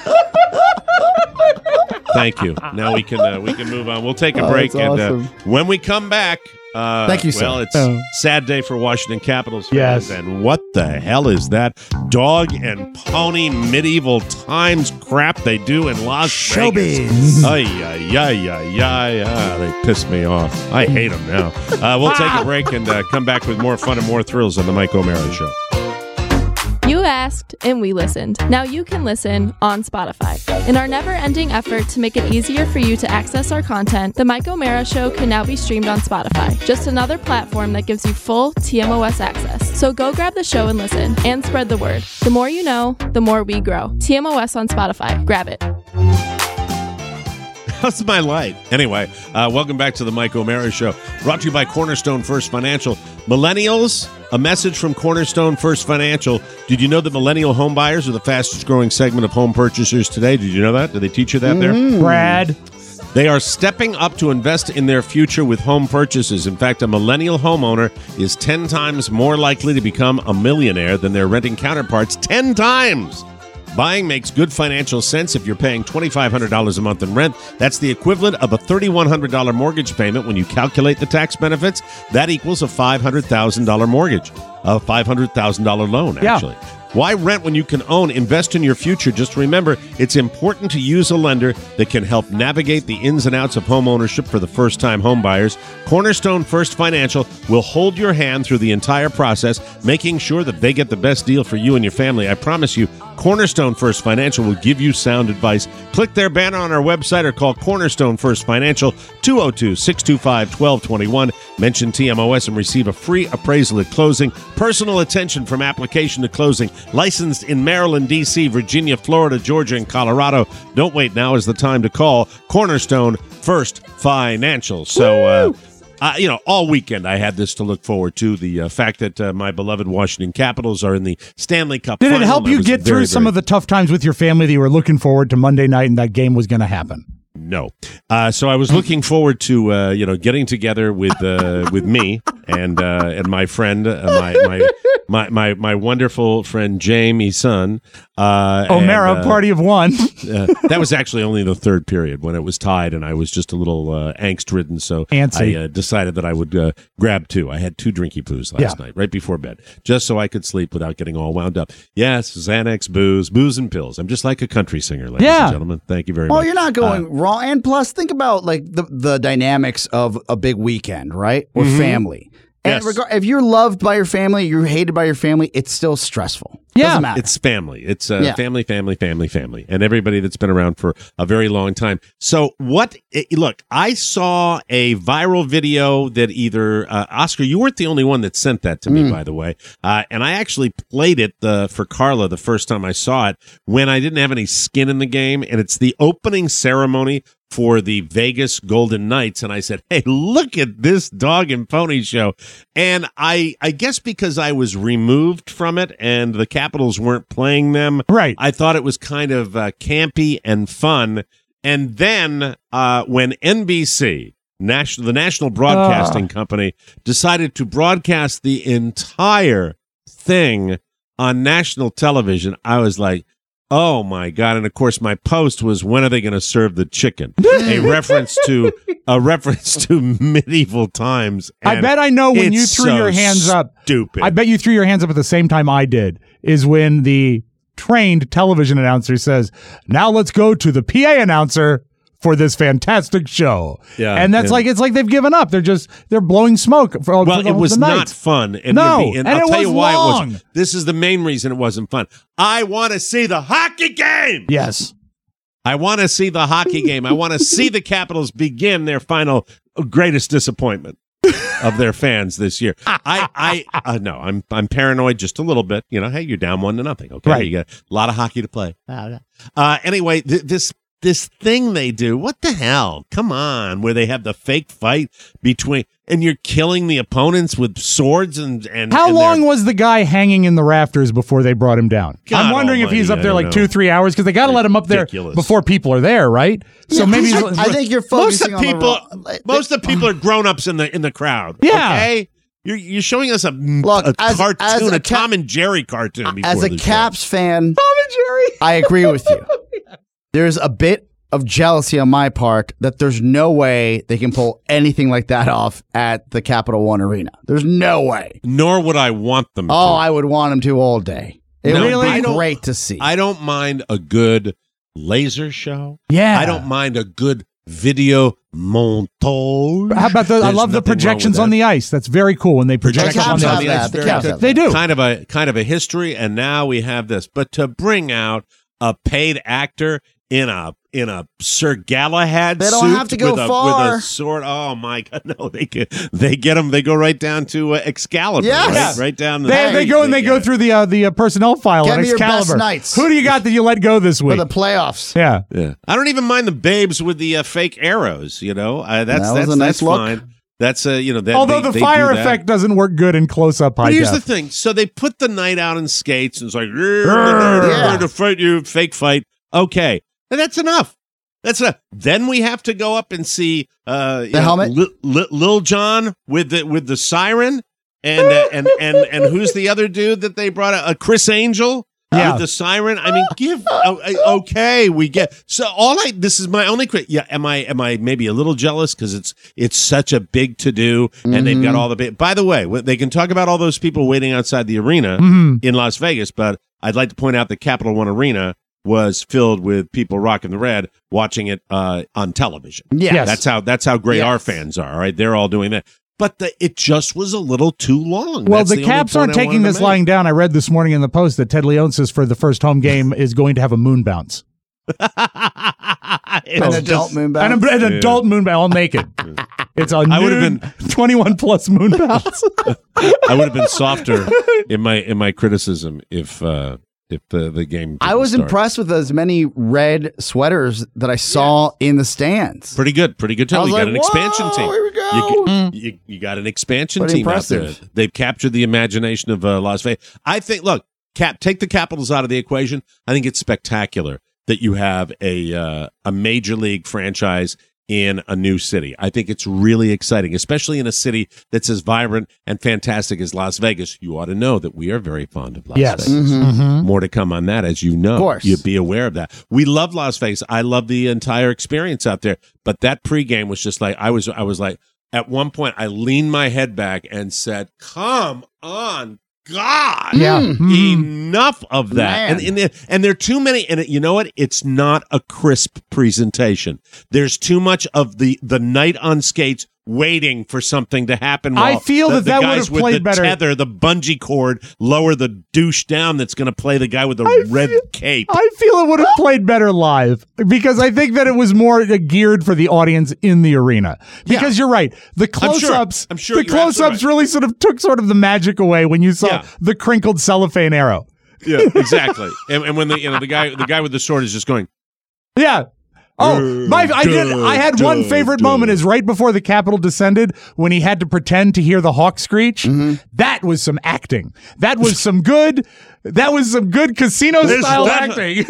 Thank you. Now we can move on. We'll take a break, and when we come back. Thank you, sir. Well, it's a sad day for Washington Capitals fans. Yes. And what the hell is that dog and pony medieval times crap they do in Las Vegas? Ay, they piss me off. I hate them now. We'll take a break and come back with more fun and more thrills on the Mike O'Mara Show. You asked, and we listened. Now you can listen on Spotify. In our never-ending effort to make it easier for you to access our content, The Mike O'Mara Show can now be streamed on Spotify, just another platform that gives you full TMOS access. So go grab the show and listen, and spread the word. The more you know, the more we grow. TMOS on Spotify. Grab it. How's my light? Anyway, welcome back to the Mike O'Mara Show. Brought to you by Cornerstone First Financial. Millennials, a message from Cornerstone First Financial. Did you know that millennial home buyers are the fastest growing segment of home purchasers today? Did you know that? Did they teach you that there? Brad. They are stepping up to invest in their future with home purchases. In fact, a millennial homeowner is 10 times more likely to become a millionaire than their renting counterparts. 10 times! Buying makes good financial sense if you're paying $2,500 a month in rent. That's the equivalent of a $3,100 mortgage payment when you calculate the tax benefits. That equals a $500,000 mortgage, a $500,000 loan, actually. Yeah. Why rent when you can own? Invest in your future. Just remember, it's important to use a lender that can help navigate the ins and outs of home ownership for the first-time home buyers. Cornerstone First Financial will hold your hand through the entire process, making sure that they get the best deal for you and your family. I promise you, Cornerstone First Financial will give you sound advice. Click their banner on our website or call Cornerstone First Financial, 202-625-1221. Mention TMOS and receive a free appraisal at closing. Personal attention from application to closing. Licensed in Maryland, D.C., Virginia, Florida, Georgia, and Colorado. Don't wait. Now is the time to call Cornerstone First Financial. So, all weekend I had this to look forward to. The fact that my beloved Washington Capitals are in the Stanley Cup Did final. It help you get through some of the tough times with your family that you were looking forward to Monday night and that game was going to happen? No. So I was looking forward to getting together with me and my friend, my wonderful friend Jamie's son. O'Mara, party of one. That was actually only the third period when it was tied, and I was just a little angst-ridden, so I decided that I would grab two. I had 2 drinky poos last night, right before bed, just so I could sleep without getting all wound up. Yes, Xanax, booze, and pills. I'm just like a country singer, ladies and gentlemen. Thank you very much. Well, you're not going wrong. And plus, think about like the dynamics of a big weekend, right? Or family. And if you're loved by your family, you're hated by your family, it's still stressful. Doesn't matter. It's family. It's family, and everybody that's been around for a very long time. So look, I saw a viral video that either, Oscar, you weren't the only one that sent that to me, by the way. And I actually played it for Carla the first time I saw it when I didn't have any skin in the game. And it's the opening ceremony for the Vegas Golden Knights, and I said, hey, look at this dog and pony show. And I guess because I was removed from it and the Capitals weren't playing them, right? I thought it was kind of campy and fun. And then when NBC, the National Broadcasting Company, decided to broadcast the entire thing on national television, I was like, oh my God. And of course my post was, when are they going to serve the chicken? a reference to medieval times. I bet I know when you threw your hands up. Stupid. I bet you threw your hands up at the same time I did, is when the trained television announcer says, now let's go to the PA announcer for this fantastic show. Yeah. And it's like they've given up. They're blowing smoke for it was not fun. And I'll tell you why it wasn't. This is the main reason it wasn't fun. I want to see the hockey game. Yes. I want to see the hockey game. I want to see the Capitals begin their final greatest disappointment of their fans this year. No, I'm paranoid just a little bit. Hey, you're down 1-0. Okay. Right. You got a lot of hockey to play. Anyway, this thing they do, what the hell? Come on, where they have the fake fight between, and you're killing the opponents with swords and how long was the guy hanging in the rafters before they brought him down? God I'm wondering almighty, if he's up there like 2-3 hours, because they got to let him up there before people are there, right? So maybe I think you're focusing most of the people are grown-ups in the crowd. Yeah. Okay? You're showing us a cartoon, a Tom and Jerry cartoon. As a Caps fan, Tom and Jerry, I agree with you. There's a bit of jealousy on my part that there's no way they can pull anything like that off at the Capital One Arena. There's no way. Nor would I want them to. Oh, I would want them to all day. It would be great to see. I don't mind a good laser show. Yeah. I don't mind a good video montage. How about I love the projections on the ice. That's very cool when they project on the ice. They do. Kind of a history, and now we have this. But to bring out a paid actor in a Sir Galahad They suit don't have to go far. with a sword. Oh my God, no! They get them. They go right down to Excalibur. Yes. Right down. They go through the personnel file Get on me your Excalibur. best knights. Who do you got that you let go this For week? the playoffs. Yeah. I don't even mind the babes with the fake arrows. That's a nice look. fine. That's that, Although they the fire do that. effect doesn't work good in close-up high But here's def. the thing. So they put the knight out in skates and it's like, we're to fight you, fake fight. Okay. And that's enough. That's enough. Then we have to go up and see the helmet? Lil Jon with the siren and who's the other dude that they brought out? Chris Angel. With the siren. I mean, okay, we get. So this is my only quick. Yeah, am I maybe a little jealous because it's such a big to do and they've got all the big. By the way, they can talk about all those people waiting outside the arena in Las Vegas, but I'd like to point out that Capital One Arena was filled with people rocking the red, watching it on television. Yes. That's how great our fans are. All right, they're all doing that. But it just was a little too long. Well, the Caps aren't taking this lying down. I read this morning in the Post that Ted Leon says for the first home game is going to have a moon bounce. An adult moon bounce. An adult moon bounce. I'll make it. It's a new 21 plus moon bounce. I would have been softer in my criticism if the game. I was start. impressed with as many red sweaters that I saw in the stands. Pretty good team. You got an expansion team. Here we go. You got an expansion Pretty team impressive. out there. They've captured the imagination of Las Vegas. I think. Look, take the Capitals out of the equation. I think it's spectacular that you have a major league franchise in a new city. I think it's really exciting, especially in a city that's as vibrant and fantastic as Las Vegas. You ought to know that we are very fond of Las Vegas. More to come on that, as you know. Of course. You'd be aware of that. We love Las Vegas. I love the entire experience out there. But that pregame was just like, I was like, at one point, I leaned my head back and said, come on, God. Enough of that. And there are too many. And you know what? It's not a crisp presentation. There's too much of the knight on skates waiting for something to happen. I feel that would have played the better. Tether, the bungee cord, lower the douche down that's going to play the guy with the red cape. I feel it would have played better live because I think that it was more geared for the audience in the arena. Because you're right. The close-ups, I'm sure the close-ups really sort of took sort of the magic away when you saw the crinkled cellophane arrow. Yeah, exactly. and when the guy with the sword is just going. Yeah. Oh, I had one favorite moment is right before the Capitol descended when he had to pretend to hear the hawk screech. That was some acting. That was some good casino style acting.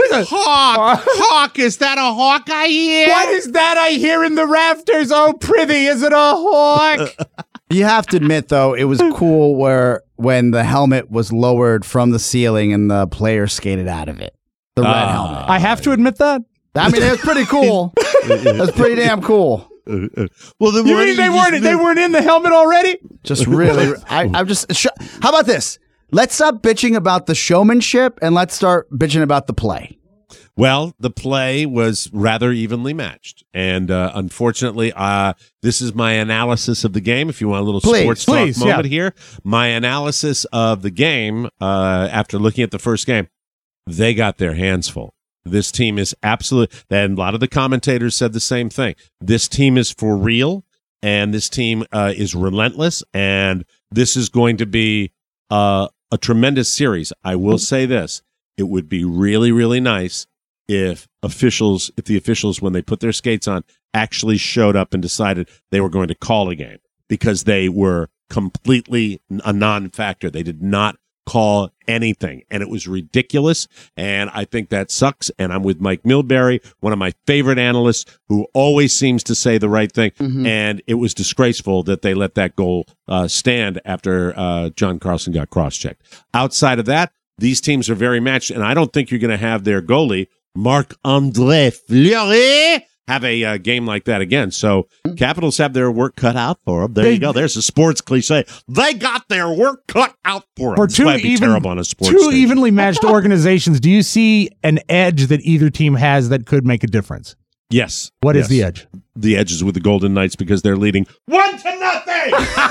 Hawk, is that a hawk I hear? What is that I hear in the rafters? Oh, prithee, is it a hawk? You have to admit, though, it was cool when the helmet was lowered from the ceiling and the player skated out of it. The red helmet. I have to admit that. I mean, it was pretty cool. It was pretty damn cool. Well, you mean they weren't in the helmet already? Just really, I'm just. How about this? Let's stop bitching about the showmanship and let's start bitching about the play. Well, the play was rather evenly matched, and unfortunately, this is my analysis of the game. If you want a little sports talk moment here, my analysis of the game after looking at the first game, they got their hands full. This team is absolute, and a lot of the commentators said the same thing. This team is for real, and this team is relentless, and this is going to be a tremendous series. I will say this. It would be really, really nice if the officials, when they put their skates on, actually showed up and decided they were going to call a game because they were completely a non-factor. They did not call anything, and it was ridiculous, and I think that sucks, and I'm with Mike Milbury, one of my favorite analysts who always seems to say the right thing, and it was disgraceful that they let that goal stand after John Carlson got cross-checked. Outside of that, these teams are very matched, and I don't think you're going to have their goalie, Marc-Andre Fleury, have a game like that again. So Capitals have their work cut out for them. There you go. There's a sports cliche. They got their work cut out for them. For terrible on a sports two station. evenly matched organizations, do you see an edge that either team has that could make a difference? Yes. What is the edge? The edge is with the Golden Knights because they're leading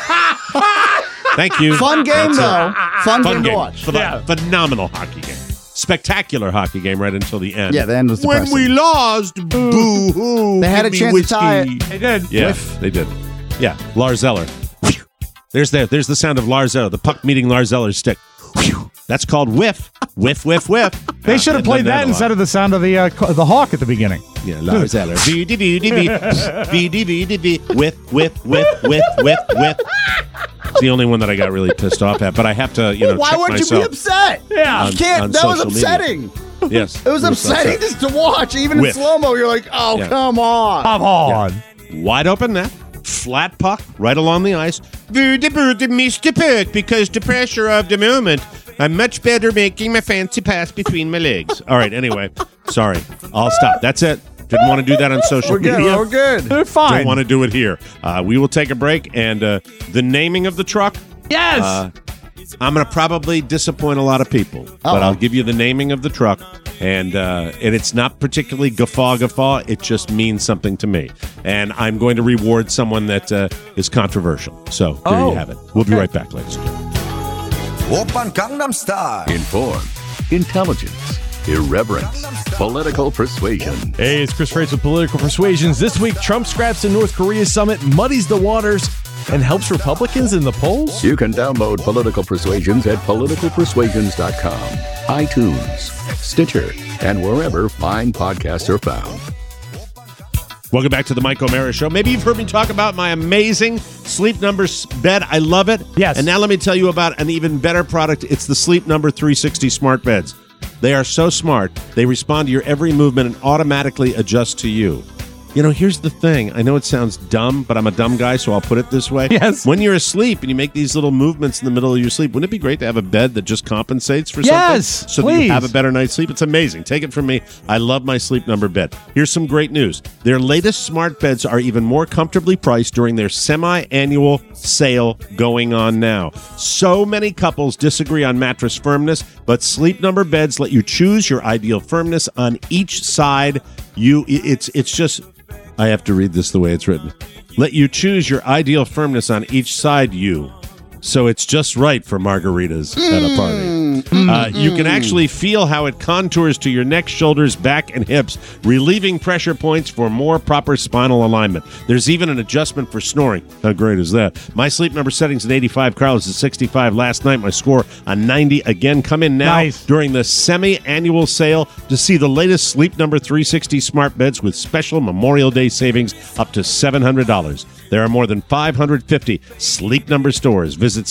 1-0. Thank you. Fun game, though. Fun game to watch. Phenomenal hockey game. spectacular hockey game right until the end. Yeah, the end was depressing. When we lost, boo-hoo. They had a chance to tie it. They did. Yeah, they did. Yeah, Lars Eller. There's the sound of Lars Eller, the puck meeting Lars Eller's stick. That's called whiff. Whiff, whiff, whiff. They should have played that instead of the sound of the hawk at the beginning. Yeah, Lars Eller. Whiff, whiff, whiff, whiff, whiff, whiff. It's the only one that I got really pissed off at, but I have to, why check would myself. you be upset? Yeah. You can't. That was upsetting. Yes. It was upsetting just to watch. Even Whiff. in slow-mo, you're like, oh, come on. Come on. Yeah. Wide open net. Flat puck right along the ice. Mr. Puck, because the pressure of the moment, I'm much better making my fancy pass between my legs. All right, anyway. Sorry. I'll stop. That's it. Didn't want to do that on social media. We're good. They're fine. Don't want to do it here. We will take a break, and the naming of the truck. Yes. I'm going to probably disappoint a lot of people, but I'll give you the naming of the truck, and it's not particularly guffaw. It just means something to me, and I'm going to reward someone that is controversial. So there you have it. We'll be right back, ladies and gentlemen. Oppan Gangnam Style. Inform, intelligence, irreverence, political persuasion. Hey, it's Chris Freitas with Political Persuasions. This week, Trump scraps the North Korea summit, muddies the waters, and helps Republicans in the polls? You can download Political Persuasions at politicalpersuasions.com, iTunes, Stitcher, and wherever fine podcasts are found. Welcome back to the Mike O'Mara Show. Maybe you've heard me talk about my amazing Sleep Number bed. I love it. Yes. And now let me tell you about an even better product. It's the Sleep Number 360 smart beds. They are so smart. They respond to your every movement and automatically adjust to you. Here's the thing. I know it sounds dumb, but I'm a dumb guy, so I'll put it this way. Yes. When you're asleep and you make these little movements in the middle of your sleep, wouldn't it be great to have a bed that just compensates for Yes, something? So please. that you have a better night's sleep? It's amazing. Take it from me. I love my Sleep Number bed. Here's some great news. Their latest smart beds are even more comfortably priced during their semi-annual sale going on now. So many couples disagree on mattress firmness, but Sleep Number beds let you choose your ideal firmness on each side. It's just... I have to read this the way it's written. Let you choose your ideal firmness on each side so it's just right for margaritas at a party. You can actually feel how it contours to your neck, shoulders, back, and hips, relieving pressure points for more proper spinal alignment. There's even an adjustment for snoring. How great is that? My Sleep Number setting's at 85. Carl's at 65. Last night, my score on 90. Again, come in now during the semi-annual sale to see the latest Sleep Number 360 smart beds with special Memorial Day savings up to $700. There are more than 550 Sleep Number stores. Visit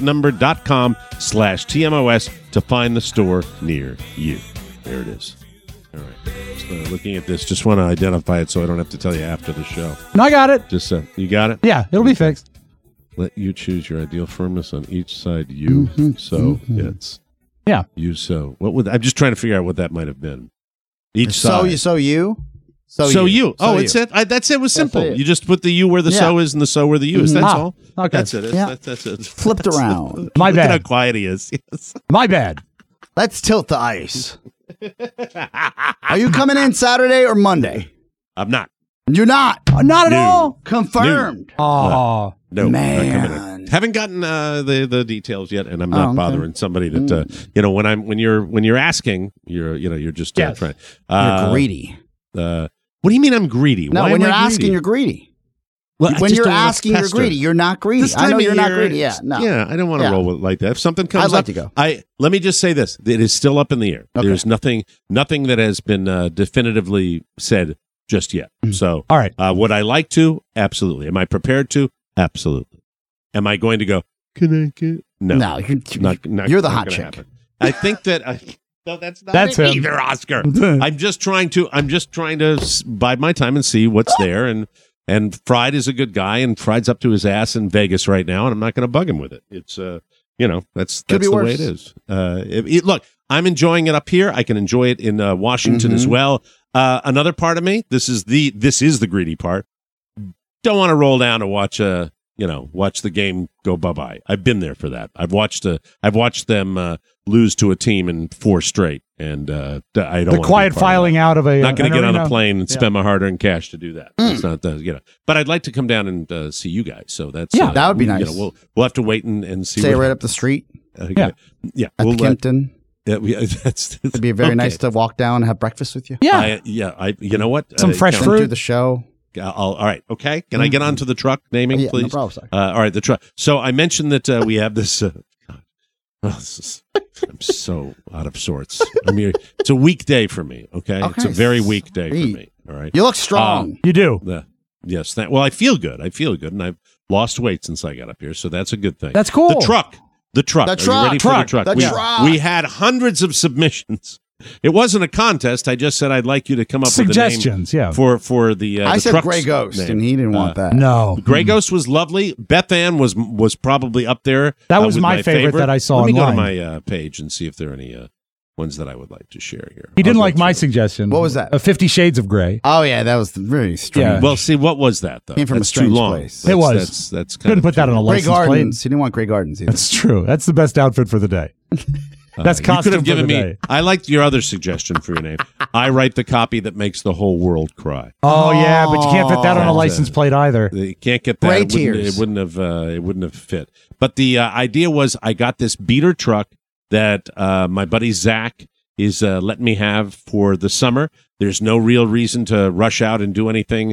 sleepnumber.com/TMOS to find the store near you. There it is. All right. Just, looking at this, just want to identify it so I don't have to tell you after the show. No, I got it. Just you got it? Yeah, it'll be fixed. Let you choose your ideal firmness on each side. It's you so. I'm just trying to figure out what that might have been. Each side. So you. It's it. That's it. It was simple. You just put the U where the so is and the so where the U is. That's all. Okay. That's it. That's it. Flipped around. My Look bad. at how quiet he is. Yes. My bad. Let's tilt the ice. Are you coming in Saturday or Monday? I'm not. You're not. Not at all. Confirmed. Oh, no, man. not coming in. Haven't gotten the details yet, and I'm not bothering somebody that when you're asking, you're just trying. You're greedy. What do you mean I'm greedy? No, Why when am you're I asking, greedy? you're greedy. Well, when you're asking, you're greedy. You're not greedy. This I know time of you're not year, greedy. Yeah, no. Yeah, I don't want to roll with it like that. If something comes I'd like up, to go. Let me just say this: it is still up in the air. Okay. There's nothing that has been definitively said just yet. So, all right, would I like to? Absolutely. Am I prepared to? Absolutely. Am I going to go? Can I get? No, you're the hot chick. Happen. I think that. No, that's not That's it him. either, Oscar. I'm just trying to bide my time and see what's there. And Fried is a good guy, and Fried's up to his ass in Vegas right now, and I'm not going to bug him with it. It's that's the way it is. Look, I'm enjoying it up here. I can enjoy it in Washington as well. Another part of me, this is the greedy part. Don't want to roll down to watch the game go bye-bye. I've been there for that. I've watched them lose to a team in 4 straight, and I don't. The quiet filing out of a. Not going to get on arena. a plane and spend my hard-earned cash to do that. It's not But I'd like to come down and see you guys. So that's that would be nice. We'll have to wait and see. Stay right up the street. Yeah. At the Kimpton. It'd be very nice to walk down and have breakfast with you. Yeah. You know what? Some fresh Count- fruit. Do the show. all right. Okay. Can I get on to the truck naming, please? No problem, sorry. All right. The truck. So I mentioned that we have this. I'm so out of sorts. I mean, it's a weekday for me. Okay. It's a very weak day for me. All right. You look strong. You do. Yes. Well, I feel good. And I've lost weight since I got up here, so that's a good thing. That's cool. The truck. Are you ready for the truck? We had hundreds of submissions. It wasn't a contest. I just said I'd like you to come up suggestions. With a name for the. I the said truck's Grey Ghost, name. and he didn't want that. No, Grey Ghost was lovely. Beth Ann was probably up there. That was with my favorite that I saw Let me online. go to my page and see if there are any ones that I would like to share here. He didn't like my suggestion. What was that? 50 Shades of Grey. Oh yeah, that was really strange. Yeah. Well, see, what was that though? Came from that's a strange too long. place. It was. That's couldn't put that on a Grey license Gardens. plate. He didn't want Grey Gardens either. That's true. That's the best outfit for the day. That's you costume could have for given the me. day. I liked your other suggestion for your name. I write the copy that makes the whole world cry. Oh yeah, but you can't fit that on a license plate either. You can't get that. Gray It wouldn't have fit. But the idea was, I got this beater truck that my buddy Zach is letting me have for the summer. There's no real reason to rush out and do anything,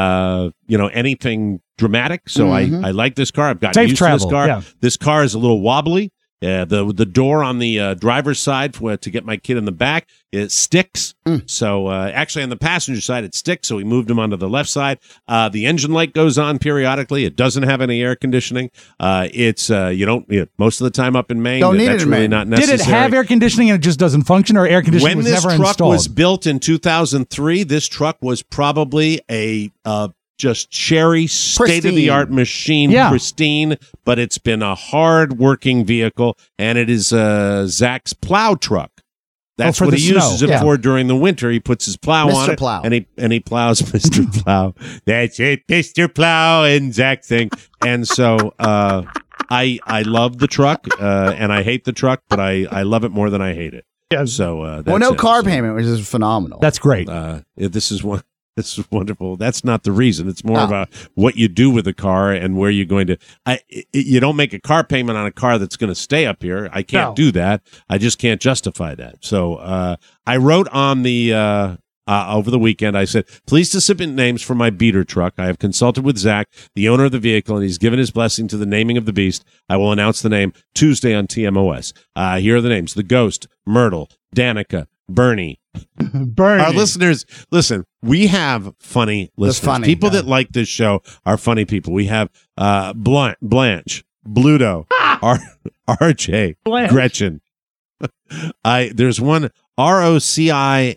anything dramatic. So I like this car. I've gotten Safe used travel, to this car. yeah. This car is a little wobbly. The door on the driver's side to get my kid in the back, it sticks. So actually on the passenger side it sticks. So we moved him onto the left side. The engine light goes on periodically. It doesn't have any air conditioning. It's most of the time up in Maine. Don't need that's it in really Maine. not necessary. Did it have air conditioning and it just doesn't function, or air conditioning When was this never truck installed? was built in 2003, this truck was probably a just cherry state-of-the-art machine, pristine, but it's been a hard-working vehicle, and it is Zach's plow truck. That's for what the he snow. uses it for during the winter. He puts his plow on Mr. it, Plow. and he plows Mr. Plow. That's it, Mr. Plow, and Zach thing. And so I love the truck, and I hate the truck, but I love it more than I hate it. Yeah. So Well, no car payment, which is phenomenal. That's great. This is wonderful. That's not the reason. It's more about what you do with the car and where you're going to. You don't make a car payment on a car that's going to stay up here. I can't do that. I just can't justify that. So I wrote on the over the weekend. I said, please to submit names for my beater truck. I have consulted with Zach, the owner of the vehicle, and he's given his blessing to the naming of the beast. I will announce the name Tuesday on TMOS. Here are the names: the Ghost, Myrtle, Danica, Bernie. Bernie. Our listeners, listen, we have funny listeners. People that like this show are funny people. We have Blanche, Bluto, RJ, Blanche. Gretchen. There's one Rocinant.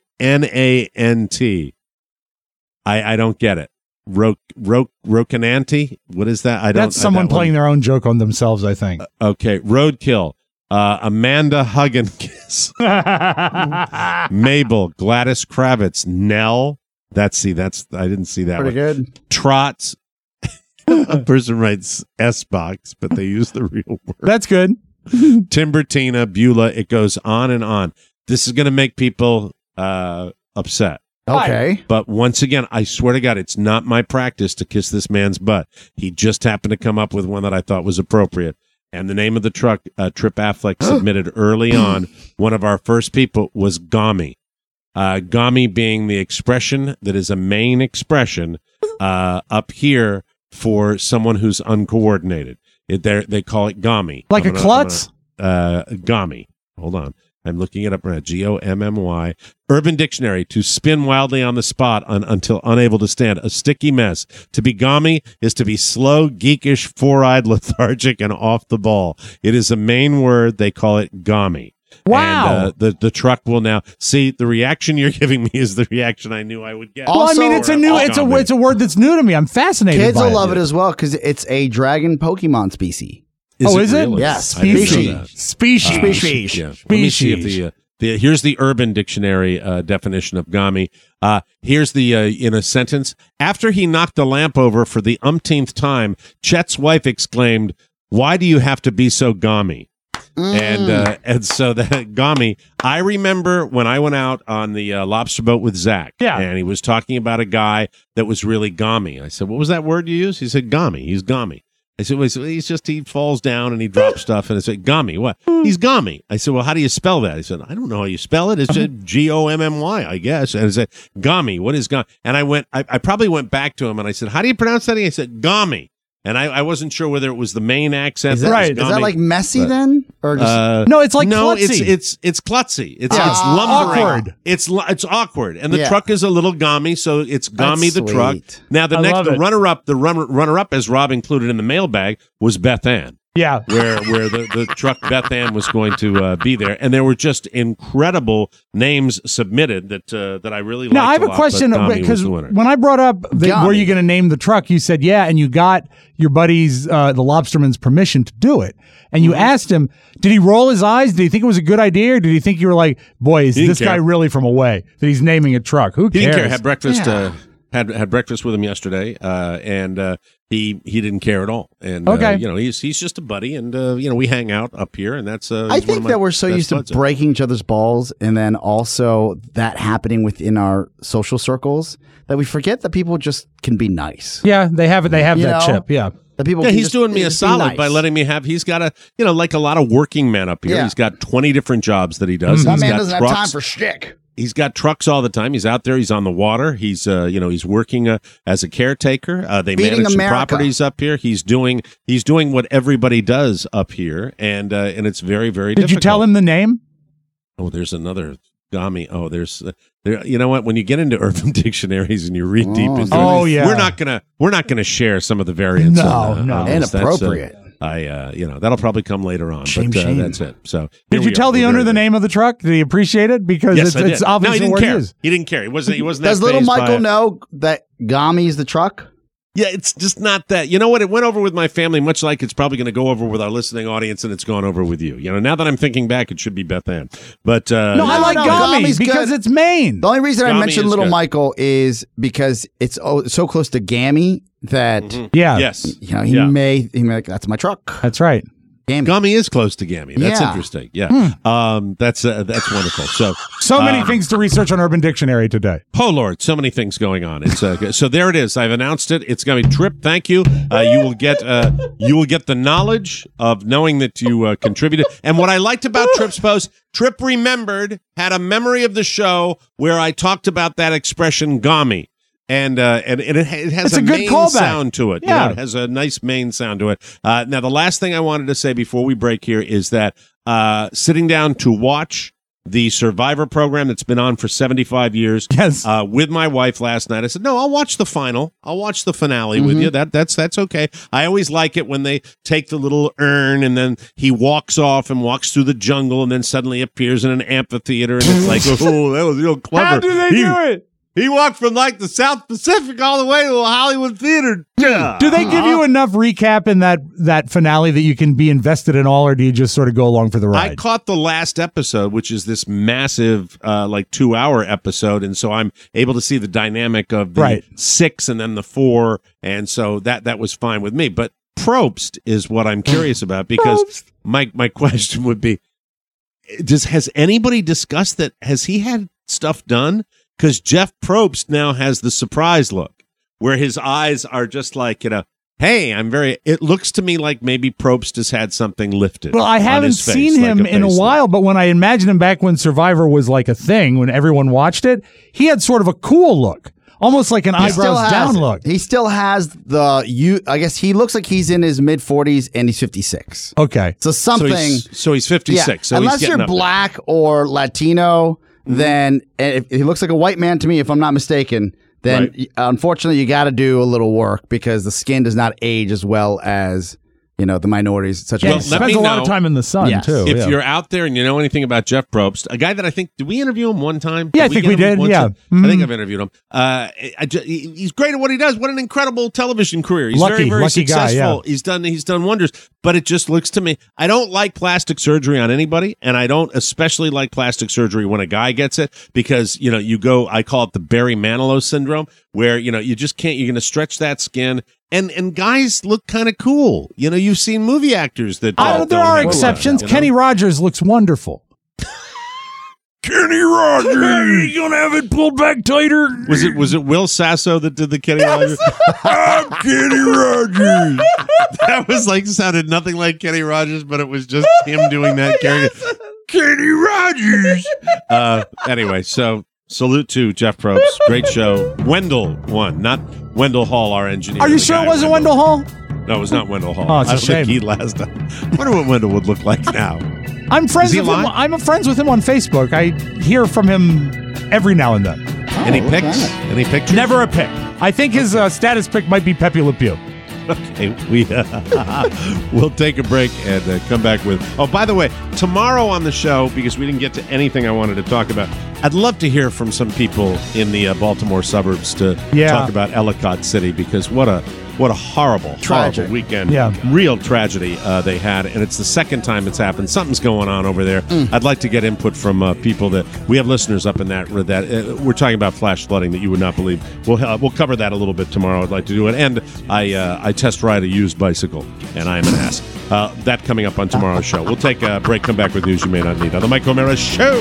I don't get it. Rocinante? What is that? That's someone playing their own joke on themselves, I think. Okay, Roadkill. Amanda Huggins, Mabel, Gladys Kravitz, Nell. I didn't see that. Pretty one. good. Trots. A person writes S-Box, but they use the real word. That's good. Timbertina, Beulah. It goes on and on. This is going to make people upset. Okay. But once again, I swear to God, it's not my practice to kiss this man's butt. He just happened to come up with one that I thought was appropriate. And the name of the truck, Trip Affleck submitted early on, one of our first people, was Gami. Gami being the expression that is a main expression up here for someone who's uncoordinated. They call it Gami. Like a klutz? Gami. Hold on. I'm looking it up right now. Gommy. Urban Dictionary, to spin wildly on the spot until unable to stand. A sticky mess. To be gommy is to be slow, geekish, four-eyed, lethargic, and off the ball. It is a main word. They call it gommy. Wow. And the truck will now see the reaction you're giving me is the reaction I knew I would get. Well, I mean, it's a word that's new to me. I'm fascinated. Kids by will love it as well because it's a dragon Pokemon species. Is it? Yes. Species. Yeah. Species. Let me see if here's the Urban Dictionary definition of Gami. Here's the in a sentence. After he knocked the lamp over for the umpteenth time, Chet's wife exclaimed, "Why do you have to be so Gami?" And so that Gami, I remember when I went out on the lobster boat with Zach, and he was talking about a guy that was really Gami. I said, "What was that word you used?" He said, "Gami." He's Gami. I said, well, he falls down and he drops stuff. And I said, Gommy, what? He's Gommy. I said, well, how do you spell that? He said, I don't know how you spell it. It's just Gommy, I guess. And I said, Gommy, what is Gommy? And I probably went back to him and I said, how do you pronounce that? And he said, Gommy. And I wasn't sure whether it was the main accent. Is that like messy then? Or just, no, it's like klutzy. It's klutzy. It's lumbering. Awkward. It's awkward. And the truck is a little Gommy, so it's Gommy the truck. Now the runner-up, as Rob included in the mailbag, was Beth Ann. Yeah, where the truck Beth Ann was going to be there, and there were just incredible names submitted that I really liked. Now I have a question because when I brought up were you going to name the truck, you said yeah, and you got your buddy's the Lobsterman's permission to do it, and you asked him, did he roll his eyes? Did he think it was a good idea, or did he think you were like, boy, is this guy really from away that he's naming a truck? Who cares? He didn't care. Had breakfast. Had breakfast with him yesterday, and he didn't care at all. And he's just a buddy, and we hang out up here, and that's. I think that we're so used to breaking each other's balls, and then also that happening within our social circles that we forget that people just can be nice. Yeah, they have that chip. Yeah. He's doing me a solid by letting me have. He's got like a lot of working men up here. Yeah. He's got 20 different jobs that he does. That man doesn't have time for shtick. He's got trucks all the time. He's out there. He's on the water. He's he's working as a caretaker. They manage some properties up here. He's doing what everybody does up here, and it's very, very difficult. Did you tell him the name? Oh, there's another Gommy. Oh, there's you know what? When you get into urban dictionaries and you read deep into it, we're not gonna share some of the variants. No, inappropriate. That'll probably come later on. Shame. That's it. So did you tell the owner the name of the truck? Did he appreciate it? Because it's obviously he didn't what care. it is. He didn't care. He wasn't. Does little Michael know that Gommy's the truck? Yeah, it's just not that. You know what? It went over with my family, much like it's probably going to go over with our listening audience, and it's gone over with you. Now that I'm thinking back, it should be Beth Ann. But I like Gommy's because it's Maine. The only reason I mentioned Little Michael is because it's so close to Gammy that he may like, that's my truck. That's right. Gommy is close to Gammy. That's interesting. Yeah. That's wonderful. So many things to research on Urban Dictionary today. Oh Lord, so many things going on. It's so there it is. I've announced it. It's going to be Trip. Thank you. You will get the knowledge of knowing that you contributed. And what I liked about Trip's post, Trip had a memory of the show where I talked about that expression Gommy. And it has a main sound to it. Yeah. It has a nice main sound to it. Now, the last thing I wanted to say before we break here is that sitting down to watch the Survivor program that's been on for 75 years with my wife last night, I said, no, I'll watch the final. I'll watch the finale with you. That's okay. I always like it when they take the little urn and then he walks off and walks through the jungle and then suddenly appears in an amphitheater and it's like, oh, that was real clever. How do they do it? He walked from like the South Pacific all the way to a Hollywood theater. Do they give you enough recap in that finale that you can be invested in all, or do you just sort of go along for the ride? I caught the last episode, which is this massive 2-hour episode, and so I'm able to see the dynamic of the 6 and then the 4, and so that was fine with me. But Probst is what I'm curious about, because my question would be, has anybody discussed that? Has he had stuff done? Because Jeff Probst now has the surprise look where his eyes are just like, hey, it looks to me like maybe Probst has had something lifted. Well, I haven't seen him in a while, but when I imagine him back when Survivor was like a thing, when everyone watched it, he had sort of a cool look. Almost like an eyebrows down look. He still has I guess he looks like he's in his mid-40s and he's 56. Okay. So something. So he's 56. Yeah. So unless you're black or Latino, then if he looks like a white man to me, if I'm not mistaken, then unfortunately you got to do a little work because the skin does not age as well as the minorities. Such as spends a lot of time in the sun too. If you're out there and you know anything about Jeff Probst, a guy that I think, did we interview him one time? Yeah, I think we did. Yeah, I think I've interviewed him. He's great at what he does. What an incredible television career. He's very, very successful. Guy, He's done wonders. But it just looks to me, I don't like plastic surgery on anybody, and I don't especially like plastic surgery when a guy gets it, because I call it the Barry Manilow syndrome, where you just can't. You're going to stretch that skin. And guys look kind of cool. You've seen movie actors that there are exceptions. Kenny Rogers looks wonderful. Kenny Rogers. Are you gonna have it pulled back tighter? Was it Will Sasso that did the Kenny Rogers? I'm Kenny Rogers. That was sounded nothing like Kenny Rogers, but it was just him doing that character. Kenny Rogers. Anyway, so salute to Jeff Probst. Great show. Wendell won, not Wendell Hall, our engineer. Are you sure it wasn't Wendell Hall? No, it was not Wendell Hall. Oh, it's a I shame. think he last time. I wonder what Wendell would look like now. I'm friends with him. I'm friends with him on Facebook. I hear from him every now and then. Any pics? Any pictures? Never a pic. I think his status pic might be Pepe Le Pew. Okay, we'll take a break and come back with... Oh, by the way, tomorrow on the show, because we didn't get to anything I wanted to talk about, I'd love to hear from some people in the Baltimore suburbs to talk about Ellicott City, because what a horrible weekend. Yeah. Real tragedy they had, and it's the second time it's happened. Something's going on over there. I'd like to get input from people that... We have listeners up in that we're talking about flash flooding that you would not believe. We'll cover that a little bit tomorrow. I'd like to do it. And I test ride a used bicycle, and I am an ass. That coming up on tomorrow's show. We'll take a break, come back with news you may not need on the Mike O'Meara Show.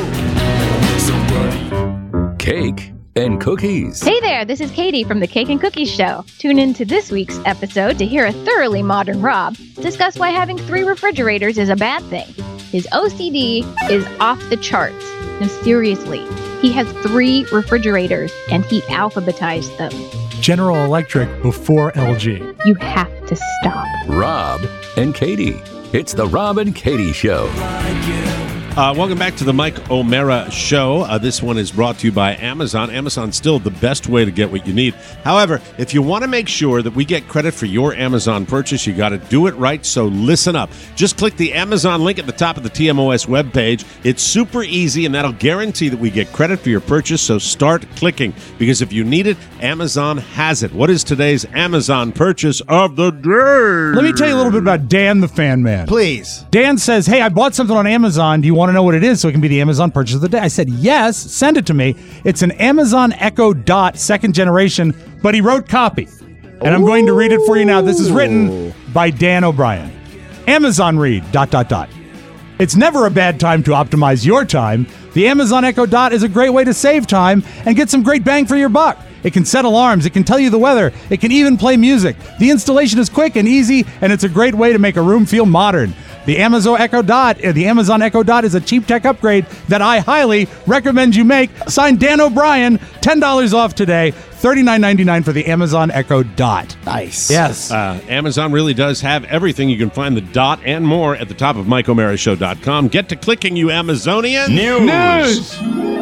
Cake and cookies. Hey there, this is Katie from the Cake and Cookies Show. Tune in to this week's episode to hear a thoroughly modern Rob discuss why having 3 refrigerators is a bad thing. His OCD is off the charts. No, seriously, he has 3 refrigerators and he alphabetized them. General Electric before LG. You have to stop. Rob and Katie. It's the Rob and Katie Show. Welcome back to the Mike O'Meara Show. This one is brought to you by Amazon. Amazon's still the best way to get what you need. However, if you want to make sure that we get credit for your Amazon purchase, you got to do it right, so listen up. Just click the Amazon link at the top of the TMOS webpage. It's super easy, and that'll guarantee that we get credit for your purchase, so start clicking, because if you need it, Amazon has it. What is today's Amazon purchase of the day? Let me tell you a little bit about Dan the Fan Man. Please. Dan says, hey, I bought something on Amazon. Do you want to know what it is so it can be the Amazon purchase of the day? I said, yes, send it to me. It's an Amazon Echo Dot 2nd generation, but he wrote copy. And I'm going to read it for you now. This is written by Dan O'Brien. Amazon read, ... It's never a bad time to optimize your time. The Amazon Echo Dot is a great way to save time and get some great bang for your buck. It can set alarms, it can tell you the weather, it can even play music. The installation is quick and easy, and it's a great way to make a room feel modern. The Amazon Echo Dot is a cheap tech upgrade that I highly recommend you make. Signed Dan O'Brien, $10 off today, $39.99 for the Amazon Echo Dot. Nice. Yes. Amazon really does have everything. You can find the Dot and more at the top of MikeO'MearaShow.com. Get to clicking, you Amazonians. News.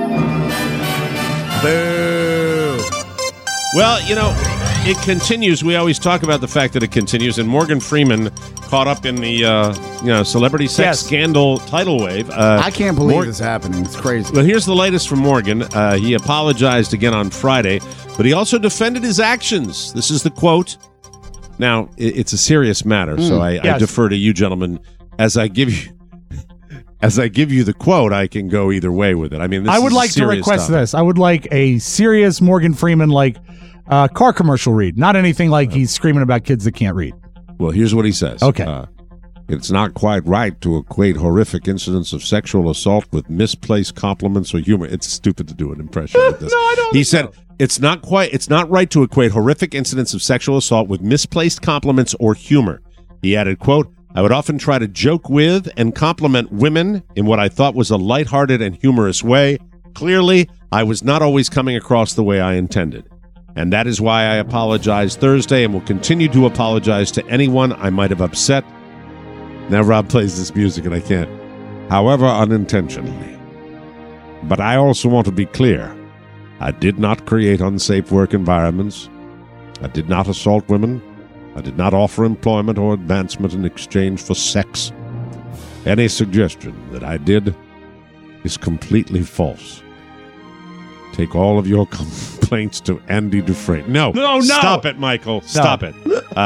Boo. Well, it continues. We always talk about the fact that it continues, and Morgan Freeman caught up in the celebrity sex scandal tidal wave. I can't believe this is happening. It's crazy. Well, here's the latest from Morgan. He apologized again on Friday, but he also defended his actions. This is the quote. Now, it's a serious matter, so I defer to you, gentlemen. As I give you the quote, I can go either way with it. I mean, I would like to request this. I would like a serious Morgan Freeman car commercial read, not anything like he's screaming about kids that can't read. Well, here's what he says. Okay. It's not quite right to equate horrific incidents of sexual assault with misplaced compliments or humor. It's stupid to do an impression of this. No, I don't. He said, it's not right to equate horrific incidents of sexual assault with misplaced compliments or humor. He added, quote, I would often try to joke with and compliment women in what I thought was a lighthearted and humorous way. Clearly, I was not always coming across the way I intended. And that is why I apologized Thursday and will continue to apologize to anyone I might have upset. Now Rob plays this music and I can't. However, unintentionally. But I also want to be clear. I did not create unsafe work environments. I did not assault women. I did not offer employment or advancement in exchange for sex. Any suggestion that I did is completely false. Take all of your complaints to Andy Dufresne. No. Stop it, Michael. Stop it.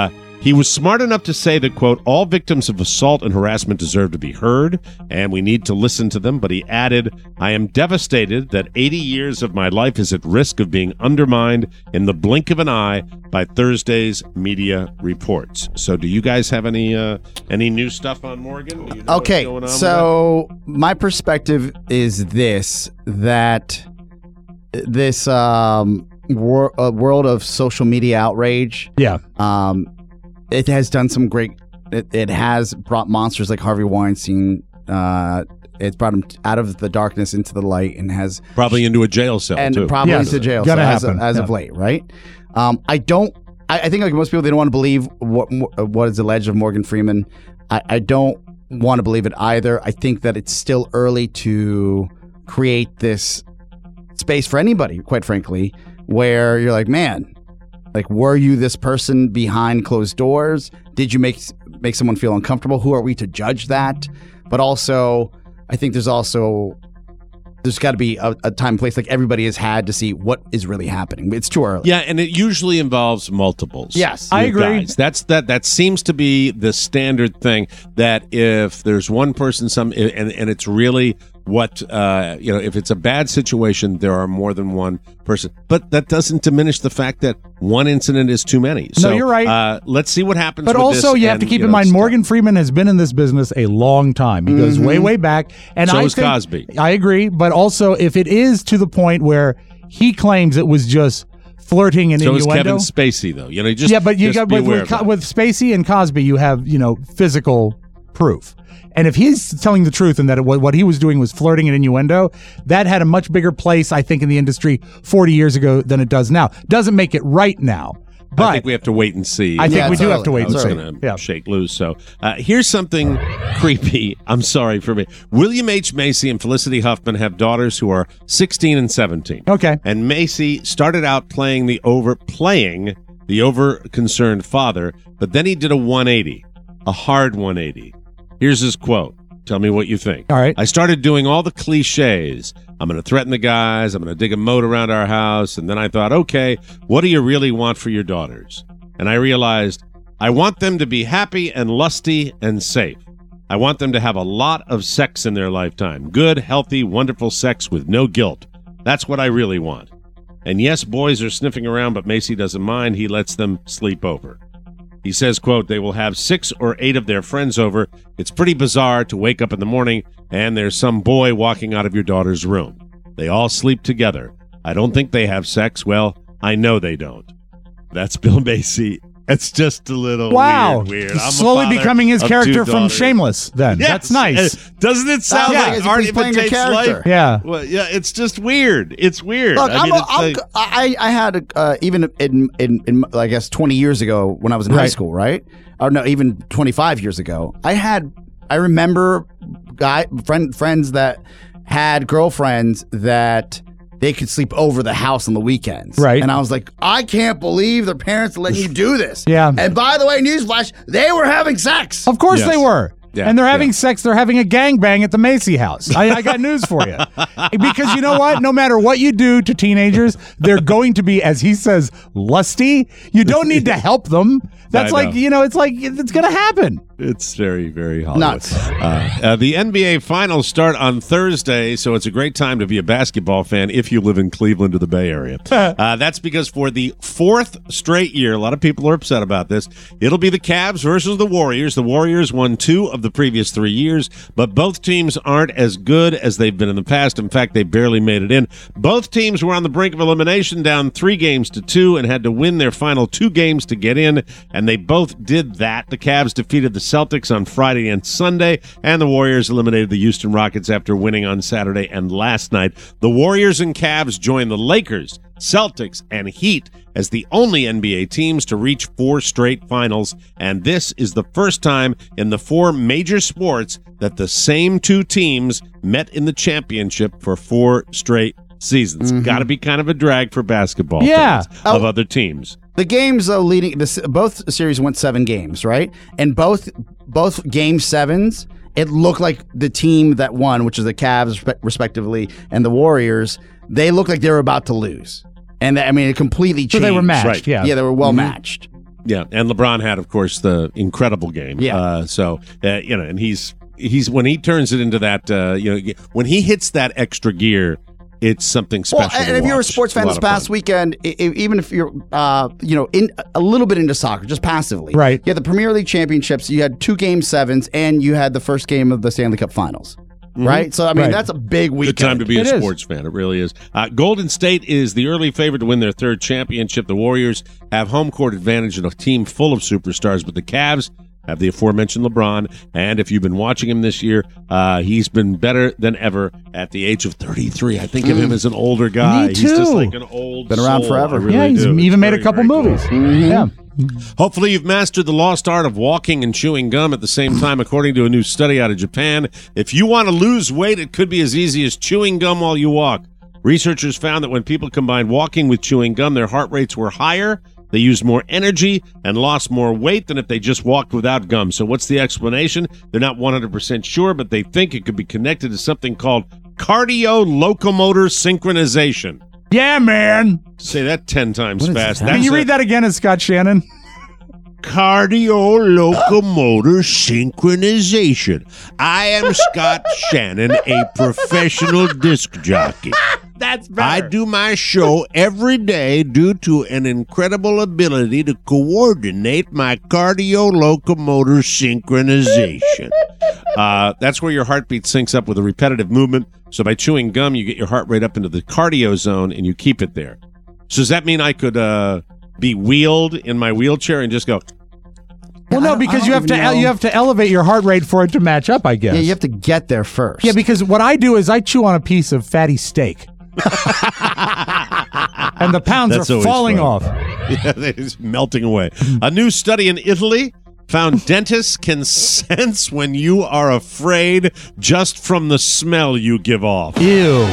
He was smart enough to say that, quote, all victims of assault and harassment deserve to be heard, and we need to listen to them. But he added, I am devastated that 80 years of my life is at risk of being undermined in the blink of an eye by Thursday's media reports. So do you guys have any new stuff on Morgan? Do you know what's going on so my perspective is this, that this world of social media outrage, it has done some great. It has brought monsters like Harvey Weinstein. It's brought him out of the darkness into the light, and has probably into a jail cell, and too. Probably into jail cell as of late, right? I think like most people, they don't want to believe what is alleged of Morgan Freeman. I don't want to believe it either. I think that it's still early to create this space for anybody, quite frankly, where you're like, man, like, were you this person behind closed doors? Did you make someone feel uncomfortable? Who are we to judge that? But also, I think there's got to be a time and place, like everybody has had, to see what is really happening. It's too early. Yeah, and it usually involves multiples. Yes, I agree. Guys. That seems to be the standard thing, that if there's one person, and it's really what, if it's a bad situation, there are more than one person. But that doesn't diminish the fact that one incident is too many. No, you're right. Let's see what happens but with also, this. you have to keep in mind, Morgan Freeman has been in this business a long time. He goes way, way back. And so I is think, Cosby. I agree. But also, if it is to the point where he claims it was just flirting and innuendo. So is Kevin Spacey, though. But you got with Spacey and Cosby, you have physical proof. And if he's telling the truth and that what he was doing was flirting and innuendo, that had a much bigger place, I think, in the industry 40 years ago than it does now. Doesn't make it right now. But I think we have to wait and see. I think we do have to wait and see. It's going to shake loose. So here's something creepy. I'm sorry for me. William H. Macy and Felicity Huffman have daughters who are 16 and 17. Okay. And Macy started out playing the over-concerned father, but then he did a 180, a hard 180. Here's his quote. Tell me what you think. All right. I started doing all the cliches. I'm going to threaten the guys. I'm going to dig a moat around our house. And then I thought, okay, what do you really want for your daughters? And I realized I want them to be happy and lusty and safe. I want them to have a lot of sex in their lifetime. Good, healthy, wonderful sex with no guilt. That's what I really want. And yes, boys are sniffing around, but Macy doesn't mind. He lets them sleep over. He says, quote, they will have 6 or 8 of their friends over. It's pretty bizarre to wake up in the morning and there's some boy walking out of your daughter's room. They all sleep together. I don't think they have sex. Well, I know they don't. That's Bill Macy. It's just a little weird. I'm slowly becoming his character from Shameless, then. Yes. That's nice. Doesn't it sound like art imitates life? Yeah. Well, yeah, it's just weird. It's weird. Look, I had even in I guess 20 years ago when I was in high school, right? Or no, even 25 years ago. I remember friends that had girlfriends that they could sleep over the house on the weekends. Right. And I was like, I can't believe their parents let you do this. Yeah. And by the way, newsflash, they were having sex. Of course they were. Yeah, and they're having sex. They're having a gangbang at the Macy house. I got news for you. Because you know what? No matter what you do to teenagers, they're going to be, as he says, lusty. You don't need to help them. That's it's going to happen. It's very, very Hollywood. Nuts. The NBA Finals start on Thursday, so it's a great time to be a basketball fan if you live in Cleveland or the Bay Area. That's because for the 4th straight year, a lot of people are upset about this, it'll be the Cavs versus the Warriors. The Warriors won 2 of the previous 3 years, but both teams aren't as good as they've been in the past. In fact, they barely made it in. Both teams were on the brink of elimination, down 3-2, and had to win their final 2 games to get in, and they both did that. The Cavs defeated the Celtics on Friday and Sunday, and the Warriors eliminated the Houston Rockets after winning on Saturday and last night. The Warriors and Cavs joined the Lakers, Celtics, and Heat as the only NBA teams to reach 4 straight finals, and this is the first time in the 4 major sports that the same 2 teams met in the championship for 4 straight seasons. Got to be kind of a drag for basketball fans of other teams. The games leading both series went 7 games, right? And both game 7s, it looked like the team that won, which is the Cavs respectively, and the Warriors, they looked like they were about to lose. And it completely changed. So they were matched, right. yeah. Yeah, they were well matched. Yeah, and LeBron had, of course, the incredible game. Yeah. And he's when he turns it into that, when he hits that extra gear, it's something special. Well, and if you're a sports fan this past weekend, even if you're, in a little bit into soccer, just passively, right? You had the Premier League championships, you had 2 Game 7s, and you had the first game of the Stanley Cup Finals. Right? So, I mean, that's a big weekend. Good time to be a sports fan. It really is. Golden State is the early favorite to win their 3rd championship. The Warriors have home court advantage in a team full of superstars, but the Cavs have the aforementioned LeBron, and if you've been watching him this year, he's been better than ever at the age of 33. I think of him as an older guy. Me too. He's just like an old Been around soul. forever. I really Yeah, he's do. even made a couple movies. Yeah. Hopefully you've mastered the lost art of walking and chewing gum at the same time, according to a new study out of Japan. If you want to lose weight, it could be as easy as chewing gum while you walk. Researchers found that when people combined walking with chewing gum, their heart rates were higher, they used more energy, and lost more weight than if they just walked without gum. So what's the explanation? They're not 100% sure, but they think it could be connected to something called cardio-locomotor synchronization. Yeah, man. Say that 10 times fast. Can you read that again as Scott Shannon? Cardio-locomotor synchronization. I am Scott Shannon, a professional disc jockey. That's better. I do my show every day due to an incredible ability to coordinate my cardio-locomotor synchronization. That's where your heartbeat syncs up with a repetitive movement. So by chewing gum, you get your heart rate up into the cardio zone, and you keep it there. So does that mean I could be wheeled in my wheelchair and just go? Well, no, because you have to elevate your heart rate for it to match up, I guess. Yeah, you have to get there first. Yeah, because what I do is I chew on a piece of fatty steak. And the pounds That's are always falling fun. off. Yeah, they're just melting away. A new study in Italy found dentists can sense when you are afraid just from the smell you give off. Ew.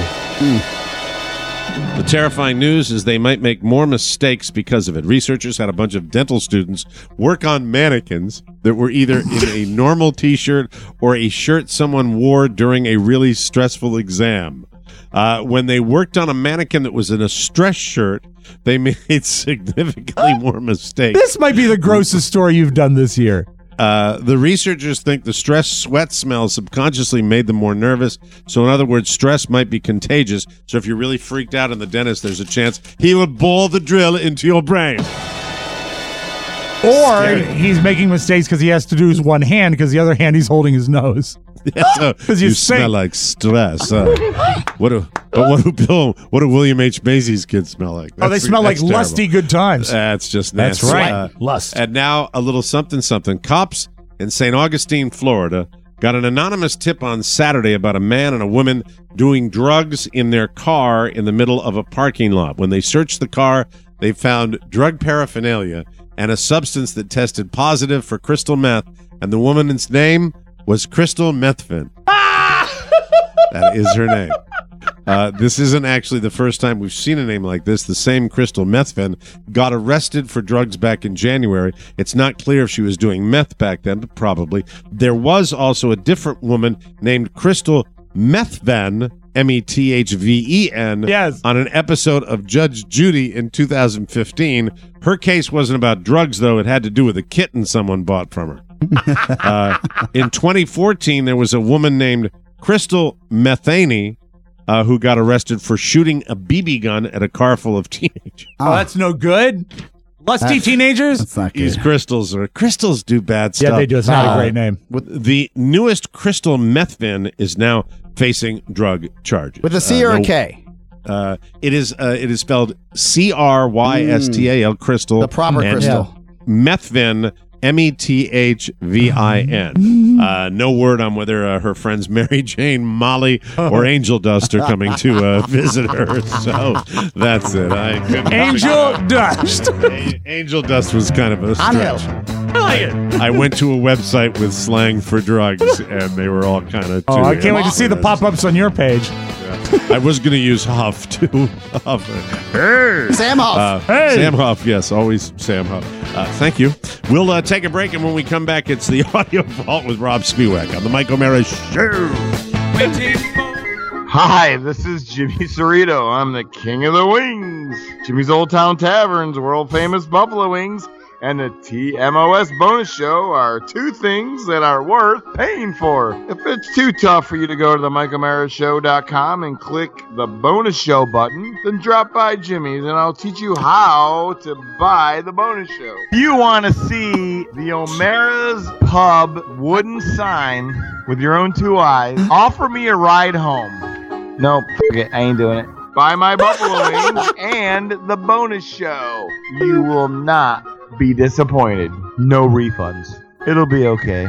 The terrifying news is they might make more mistakes because of it. Researchers had a bunch of dental students work on mannequins that were either in a normal T-shirt or a shirt someone wore during a really stressful exam. When they worked on a mannequin that was in a stress shirt, they made significantly more mistakes. This might be the grossest story you've done this year. The researchers think the stress sweat smell subconsciously made them more nervous. So in other words, stress might be contagious. So if you're really freaked out in the dentist, there's a chance he will bore the drill into your brain. Or he's making mistakes because he has to do his one hand because the other hand he's holding his nose. Yeah, so you smell like stress. What do William H. Macy's kids smell like? They smell like terrible. lusty good times. That's just That's nasty. right. Lust. And now a little something. Cops in St. Augustine, Florida, got an anonymous tip on Saturday about a man and a woman doing drugs in their car in the middle of a parking lot. When they searched the car, they found drug paraphernalia and a substance that tested positive for crystal meth, and the woman's name was Crystal Methvin. That is her name. This isn't actually the first time we've seen a name like this. The same Crystal Methvin got arrested for drugs back in January. It's not clear if she was doing meth back then, but probably. There was also a different woman named Crystal Methven, Methven, yes, on an episode of Judge Judy in 2015. Her case wasn't about drugs, though. It had to do with a kitten someone bought from her. In 2014, there was a woman named Crystal Metheny who got arrested for shooting a BB gun at a car full of teenagers. Oh, that's no good. Lusty teenagers? That's not good. These crystals do bad stuff. Yeah, they do. It's not a great name. The newest Crystal Methvin is now facing drug charges. With a C or a K? It is spelled Crystal. Crystal. The proper crystal. Methvin, Methvin. No word on whether her friends Mary Jane, Molly, or Angel Dust are coming to visit her. So that's it. Angel Dust. Angel Dust was kind of a stretch. I like it. I went to a website with slang for drugs, and they were all kind of. Oh, I can't wait to see the pop-ups on your page. I was going to use Huff too. Huff. Hey. Sam Huff. Hey. Sam Huff, yes, always Sam Huff. Thank you. We'll take a break, and when we come back, it's the Audio Vault with Rob Spiewak on the Mike O'Mara Show. Hi, this is Jimmy Cerrito. I'm the king of the wings. Jimmy's Old Town Tavern's world famous buffalo wings and the TMOS bonus show are two things that are worth paying for. If it's too tough for you to go to the MichaelMarashow.com and click the bonus show button, then drop by Jimmy's and I'll teach you how to buy the bonus show. If you want to see the O'Mara's Pub wooden sign with your own two eyes, offer me a ride home. Nope, forget, I ain't doing it. Buy my buffalo wings and the bonus show. You will not be disappointed. No refunds. It'll be okay.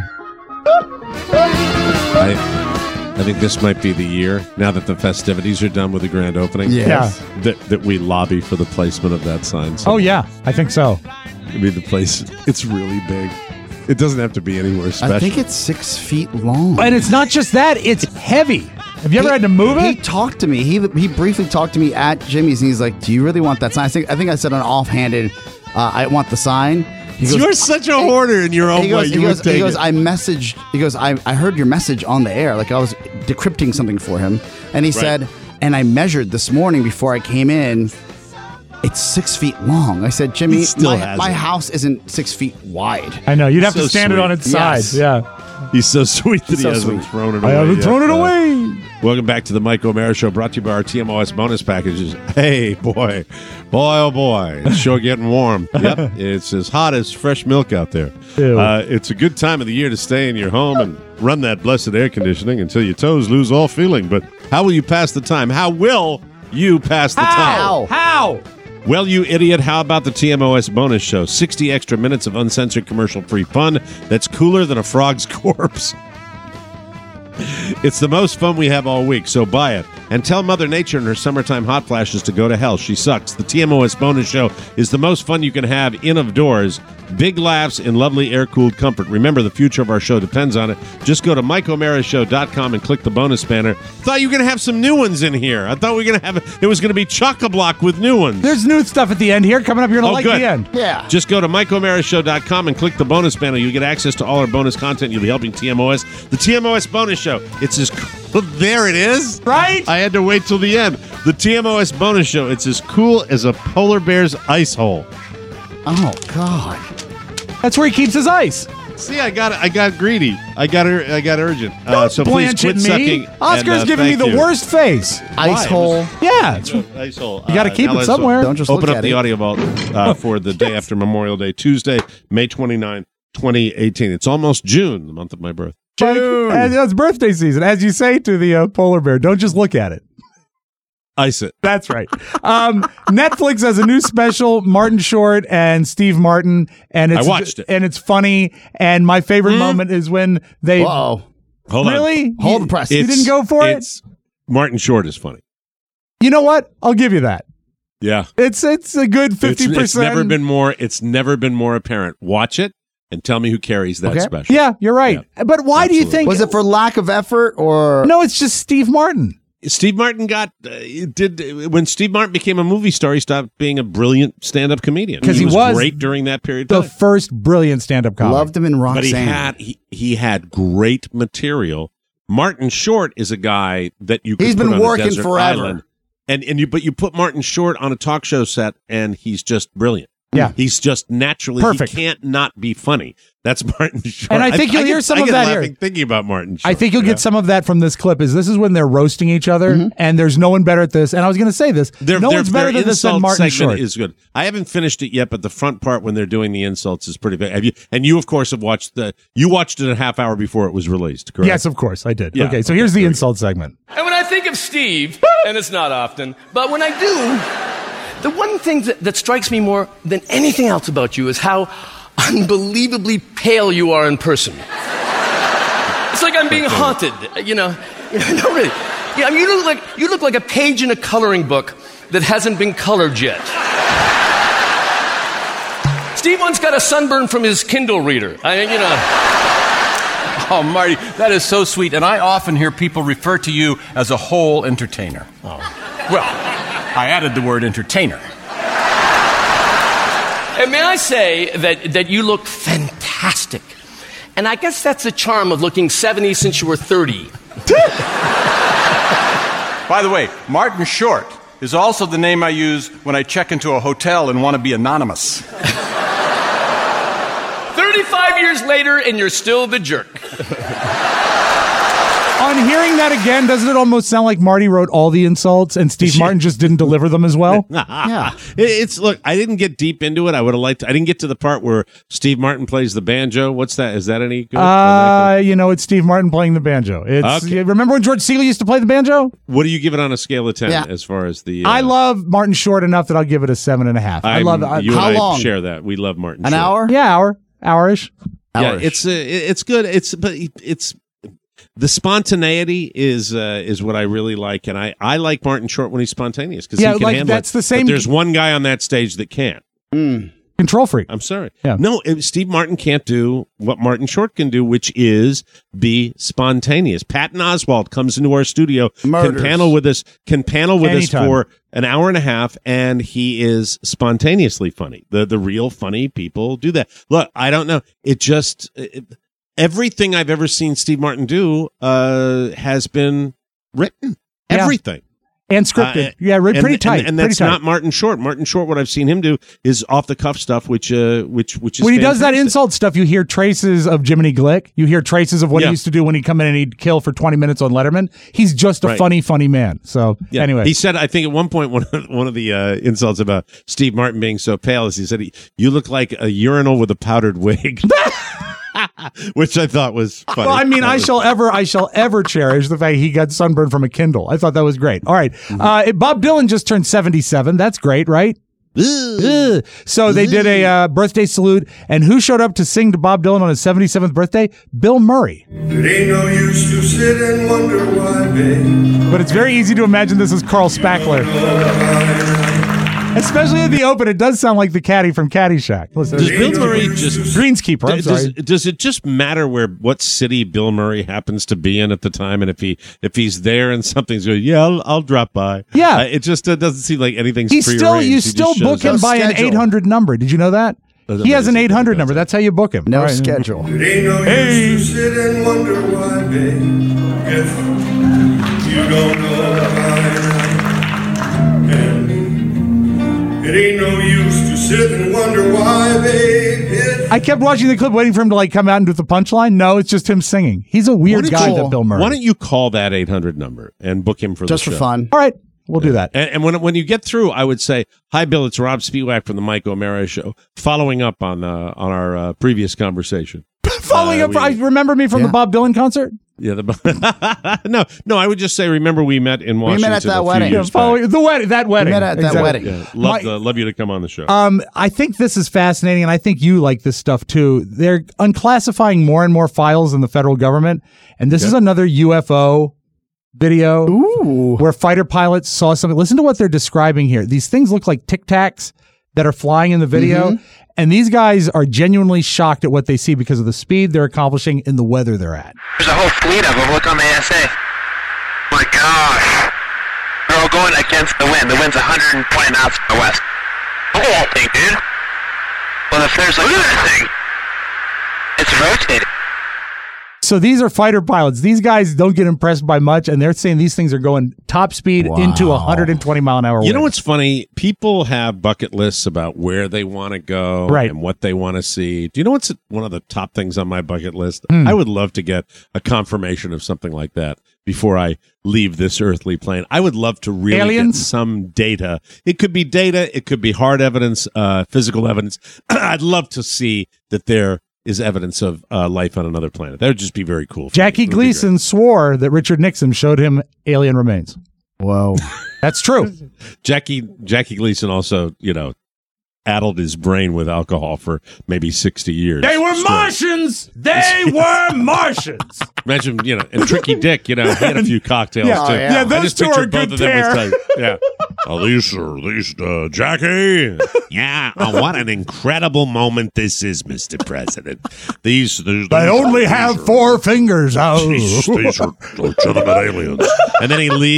I think this might be the year, now that the festivities are done with the grand opening, that we lobby for the placement of that sign. Oh, yeah. I think so. I mean, the place, it's really big. It doesn't have to be anywhere special. I think it's 6 feet long. And it's not just that, it's heavy. Have you ever had to move it? He talked to me. He briefly talked to me at Jimmy's, and he's like, "Do you really want that sign?" I think I said an offhanded, "I want the sign." He goes, "You're such a hoarder in your own way." He goes, "I messaged. He goes, I heard your message on the air. Like I was decrypting something for him, and he said, and I measured this morning before I came in. It's 6 feet long." I said, "Jimmy, my house isn't 6 feet wide." I know you'd have to stand it on its side. Yeah. He's so sweet that he hasn't thrown it away. I haven't thrown it away. Welcome back to the Mike O'Mara Show, brought to you by our TMOS bonus packages. Hey, boy, oh boy, it's sure getting warm. Yep, it's as hot as fresh milk out there. It's a good time of the year to stay in your home and run that blessed air conditioning until your toes lose all feeling. But how will you pass the time? How will you pass the time? How? Well, you idiot, how about the TMOS bonus show? 60 extra minutes of uncensored commercial-free fun that's cooler than a frog's corpse. It's the most fun we have all week, so buy it. And tell Mother Nature and her summertime hot flashes to go to hell. She sucks. The TMOS bonus show is the most fun you can have in of doors. Big laughs in lovely air-cooled comfort. Remember, the future of our show depends on it. Just go to MikeO'MaraShow.com and click the bonus banner. Thought you were going to have some new ones in here. I thought we were going to have it was going to be chock-a-block with new ones. There's new stuff at the end here coming up. You're going to like good. the end. Yeah. Just go to MikeO'MaraShow.com and click the bonus banner. You'll get access to all our bonus content. You'll be helping TMOS. The TMOS bonus show. It's as cool. There it is. Right? I had to wait till the end. The TMOS bonus show. It's as cool as a polar bear's ice hole. Oh, God. That's where he keeps his ice. See, I got greedy. I got urgent. So please Blanche quit at me. sucking. Oscar's and, giving me the you. worst face. Ice hole. Yeah. Ice hole. You got to keep now it somewhere. Don't just open look up at the it. audio vault for the day after Memorial Day, Tuesday, May 29, 2018. It's almost June, the month of my birth. June. It's birthday season. As you say to the polar bear, don't just look at it. Ice it. That's right. Netflix has a new special, Martin Short and Steve Martin, and I watched it, and it's funny. And my favorite moment is when they. Whoa! Hold really? on. Hold the press. You didn't go for it. Martin Short is funny. You know what? I'll give you that. Yeah, it's a good 50%. It's never been more apparent. Watch it and tell me who carries that special. Yeah, you're right. Yeah. But why do you think? Was it for lack of effort or no? It's just Steve Martin. Steve Martin when Steve Martin became a movie star, he stopped being a brilliant stand-up comedian because he was great during that period. The first brilliant stand-up comic. Loved him in Roxanne. But he had great material. Martin Short is a guy that you could he's put been on working a desert forever, island, and you put Martin Short on a talk show set, and he's just brilliant. Yeah, he's just naturally perfect. He can't not be funny. That's Martin Short. And I think you'll hear some of that here. Thinking about Martin Short. I think you'll get some of that from this clip. This is when they're roasting each other, and there's no one better at this. And I was going to say this: no one's better than this than Martin Short. Is good. I haven't finished it yet, but the front part when they're doing the insults is pretty big. Have you? And you, of course, have watched you watched it a half hour before it was released. Correct? Yes, of course, I did. Yeah, okay, so here's the insult segment. And when I think of Steve, and it's not often, but when I do. The one thing that strikes me more than anything else about you is how unbelievably pale you are in person. It's like I'm being haunted, No, really. Yeah, I mean, you look like a page in a coloring book that hasn't been colored yet. Steve once got a sunburn from his Kindle reader. Oh, Marty, that is so sweet, and I often hear people refer to you as a whole entertainer. Oh. Well, I added the word entertainer. And may I say that you look fantastic. And I guess that's the charm of looking 70 since you were 30. By the way, Martin Short is also the name I use when I check into a hotel and want to be anonymous. 5 years later, and you're still the jerk. On hearing that again, doesn't it almost sound like Marty wrote all the insults and Steve Martin just didn't deliver them as well? Yeah. Look, I didn't get deep into it. I would have liked to. I didn't get to the part where Steve Martin plays the banjo. What's that? Is that any good? It's Steve Martin playing the banjo. Okay. Remember when George Seeley used to play the banjo? What do you give it on a scale of 10 as far as the... I love Martin Short enough that I'll give it a 7.5. I love it. How long? I share that. We love Martin An Short. hour? Yeah, hour-ish. Yeah, it's good. It's the spontaneity is what I really like, and I like Martin Short when he's spontaneous because he can handle that's it. The same. But there's one guy on that stage that can't. Control freak. I'm sorry. Yeah. No, Steve Martin can't do what Martin Short can do, which is be spontaneous. Patton Oswalt comes into our studio, can panel with us for an hour and a half, and he is spontaneously funny. The real funny people do that. Look, I don't know. Everything I've ever seen Steve Martin do has been written. Yeah. Everything. And scripted. Pretty tight. And that's pretty tight. not Martin Short. Martin Short, what I've seen him do is off the cuff stuff, which is when he does that insult stuff, you hear traces of Jiminy Glick. You hear traces of what he used to do when he'd come in and he'd kill for 20 minutes on Letterman. He's just a funny man. So anyway, he said, I think at one point one of the insults about Steve Martin being so pale is he said, "You look like a urinal with a powdered wig." Which I thought was funny. Well, I mean, I shall ever cherish the fact he got sunburned from a Kindle. I thought that was great. All right. Bob Dylan just turned 77. That's great, right? So they did a birthday salute, and who showed up to sing to Bob Dylan on his 77th birthday? Bill Murray. It ain't no use to sit and wonder why, babe. But it's very easy to imagine this is Carl Spackler. Especially at the open, it does sound like the caddy from Caddyshack. Listen, does Bill Murray just greenskeeper? I'm sorry. Does it just matter what city Bill Murray happens to be in at the time, and if he's there and something's going, I'll drop by. Yeah, it just doesn't seem like anything's you prearranged. still book him by an 800 number. Did you know that? He has an 800 number. That's how you book him. No schedule. It ain't no use to sit and wonder why, babe. If you don't know why. It ain't no use to sit and wonder why, babe. I kept watching the clip waiting for him to come out and do the punchline. No, it's just him singing. He's a weird guy, that Bill Murray. Why don't you call that 800 number and book him for just the show? for fun? All right, we'll do that. And when you get through, I would say, "Hi, Bill. It's Rob Spiewak from the Mike O'Mara Show." Following up on our previous conversation. Following up, remember me from the Bob Dylan concert? Yeah, no. I would just say, remember we met in Washington. We met at that wedding. That wedding. We met at that wedding. Yeah, love you to come on the show. I think this is fascinating, and I think you like this stuff too. They're unclassifying more and more files in the federal government, and this is another UFO video where fighter pilots saw something. Listen to what they're describing here. These things look like Tic Tacs that are flying in the video. And these guys are genuinely shocked at what they see because of the speed they're accomplishing in the weather they're at. There's a whole fleet of them. Look on the ASA. My gosh. They're all going against the wind. The wind's 120 knots from the west. Look at that thing, dude. Well, if there's look at that thing. It's rotating. So these are fighter pilots. These guys don't get impressed by much, and they're saying these things are going top speed into 120 mile an hour wind. You know what's funny? People have bucket lists about where they want to go and what they want to see. Do you know what's one of the top things on my bucket list? I would love to get a confirmation of something like that before I leave this earthly plane. I would love to really get some data. It could be data. It could be hard evidence, physical evidence. I'd love to see that there is evidence of life on another planet. That would just be very cool. Jackie Gleason swore that Richard Nixon showed him alien remains. Whoa. That's true. Jackie Gleason also, addled his brain with alcohol for maybe 60 years. They were Martians! They were Martians! Imagine, and Tricky Dick, he had a few cocktails too. Yeah, those two are a good pair. Yeah. These Jackie. Yeah, what an incredible moment this is, Mr. President. These they only have 4 fingers. These are legitimate aliens. And then he leaves,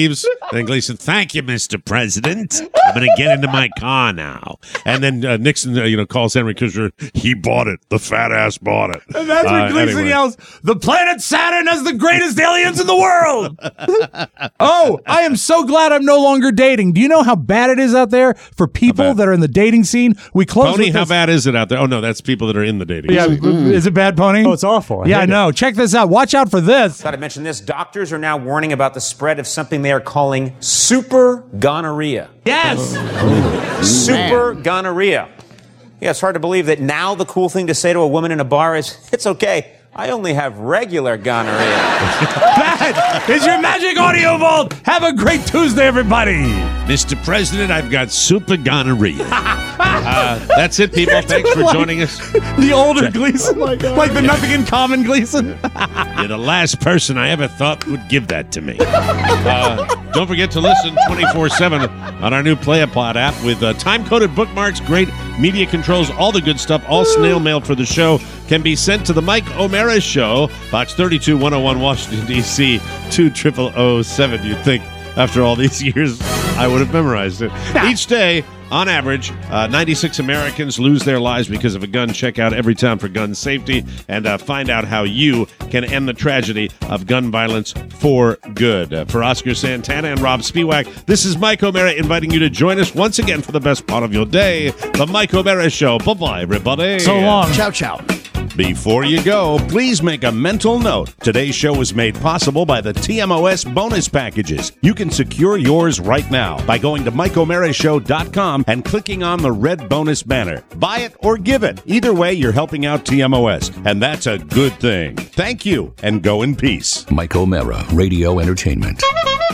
Then Gleason, thank you, Mr. President. I'm going to get into my car now. And then Nixon, calls Henry Kissinger. He bought it. The fat ass bought it. And that's when Gleason yells, "The planet Saturn has the greatest aliens in the world." Oh, I am so glad I'm no longer dating. Do you know how bad it is out there for people that are in the dating scene? We close. Pony, how bad is it out there? Oh no, that's people that are in the dating scene. Is it bad, Pony? Oh, it's awful. I know. Check this out. Watch out for this. Thought I'd mention this. Doctors are now warning about the spread of something they are calling super gonorrhea. Yes. Super gonorrhea. Yeah, it's hard to believe that now the cool thing to say to a woman in a bar is, "It's okay, I only have regular gonorrhea." That is your magic audio vault. Have a great Tuesday, everybody. Mr. President, I've got super gonorrhea. That's it, people. Thanks for joining us. The older Gleason, like the nothing in common Gleason. You're the last person I ever thought would give that to me. Don't forget to listen 24/7 on our new PlayAPod app with time-coded bookmarks, great media controls, all the good stuff, all snail mail for the show can be sent to the Mike O'Meara Show, Box 32-101, Washington, D.C., 20007. You'd think after all these years I would have memorized it. Each day, on average, 96 Americans lose their lives because of a gun. Check out Every Time for Gun Safety and find out how you can end the tragedy of gun violence for good. For Oscar Santana and Rob Spiewak, this is Mike O'Meara inviting you to join us once again for the best part of your day, The Mike O'Meara Show. Bye-bye, everybody. So long. Ciao, ciao. Before you go, please make a mental note. Today's show was made possible by the TMOS bonus packages. You can secure yours right now by going to MikeO'MearaShow.com and clicking on the red bonus banner. Buy it or give it. Either way, you're helping out TMOS, and that's a good thing. Thank you, and go in peace. Mike O'Meara, Radio Entertainment.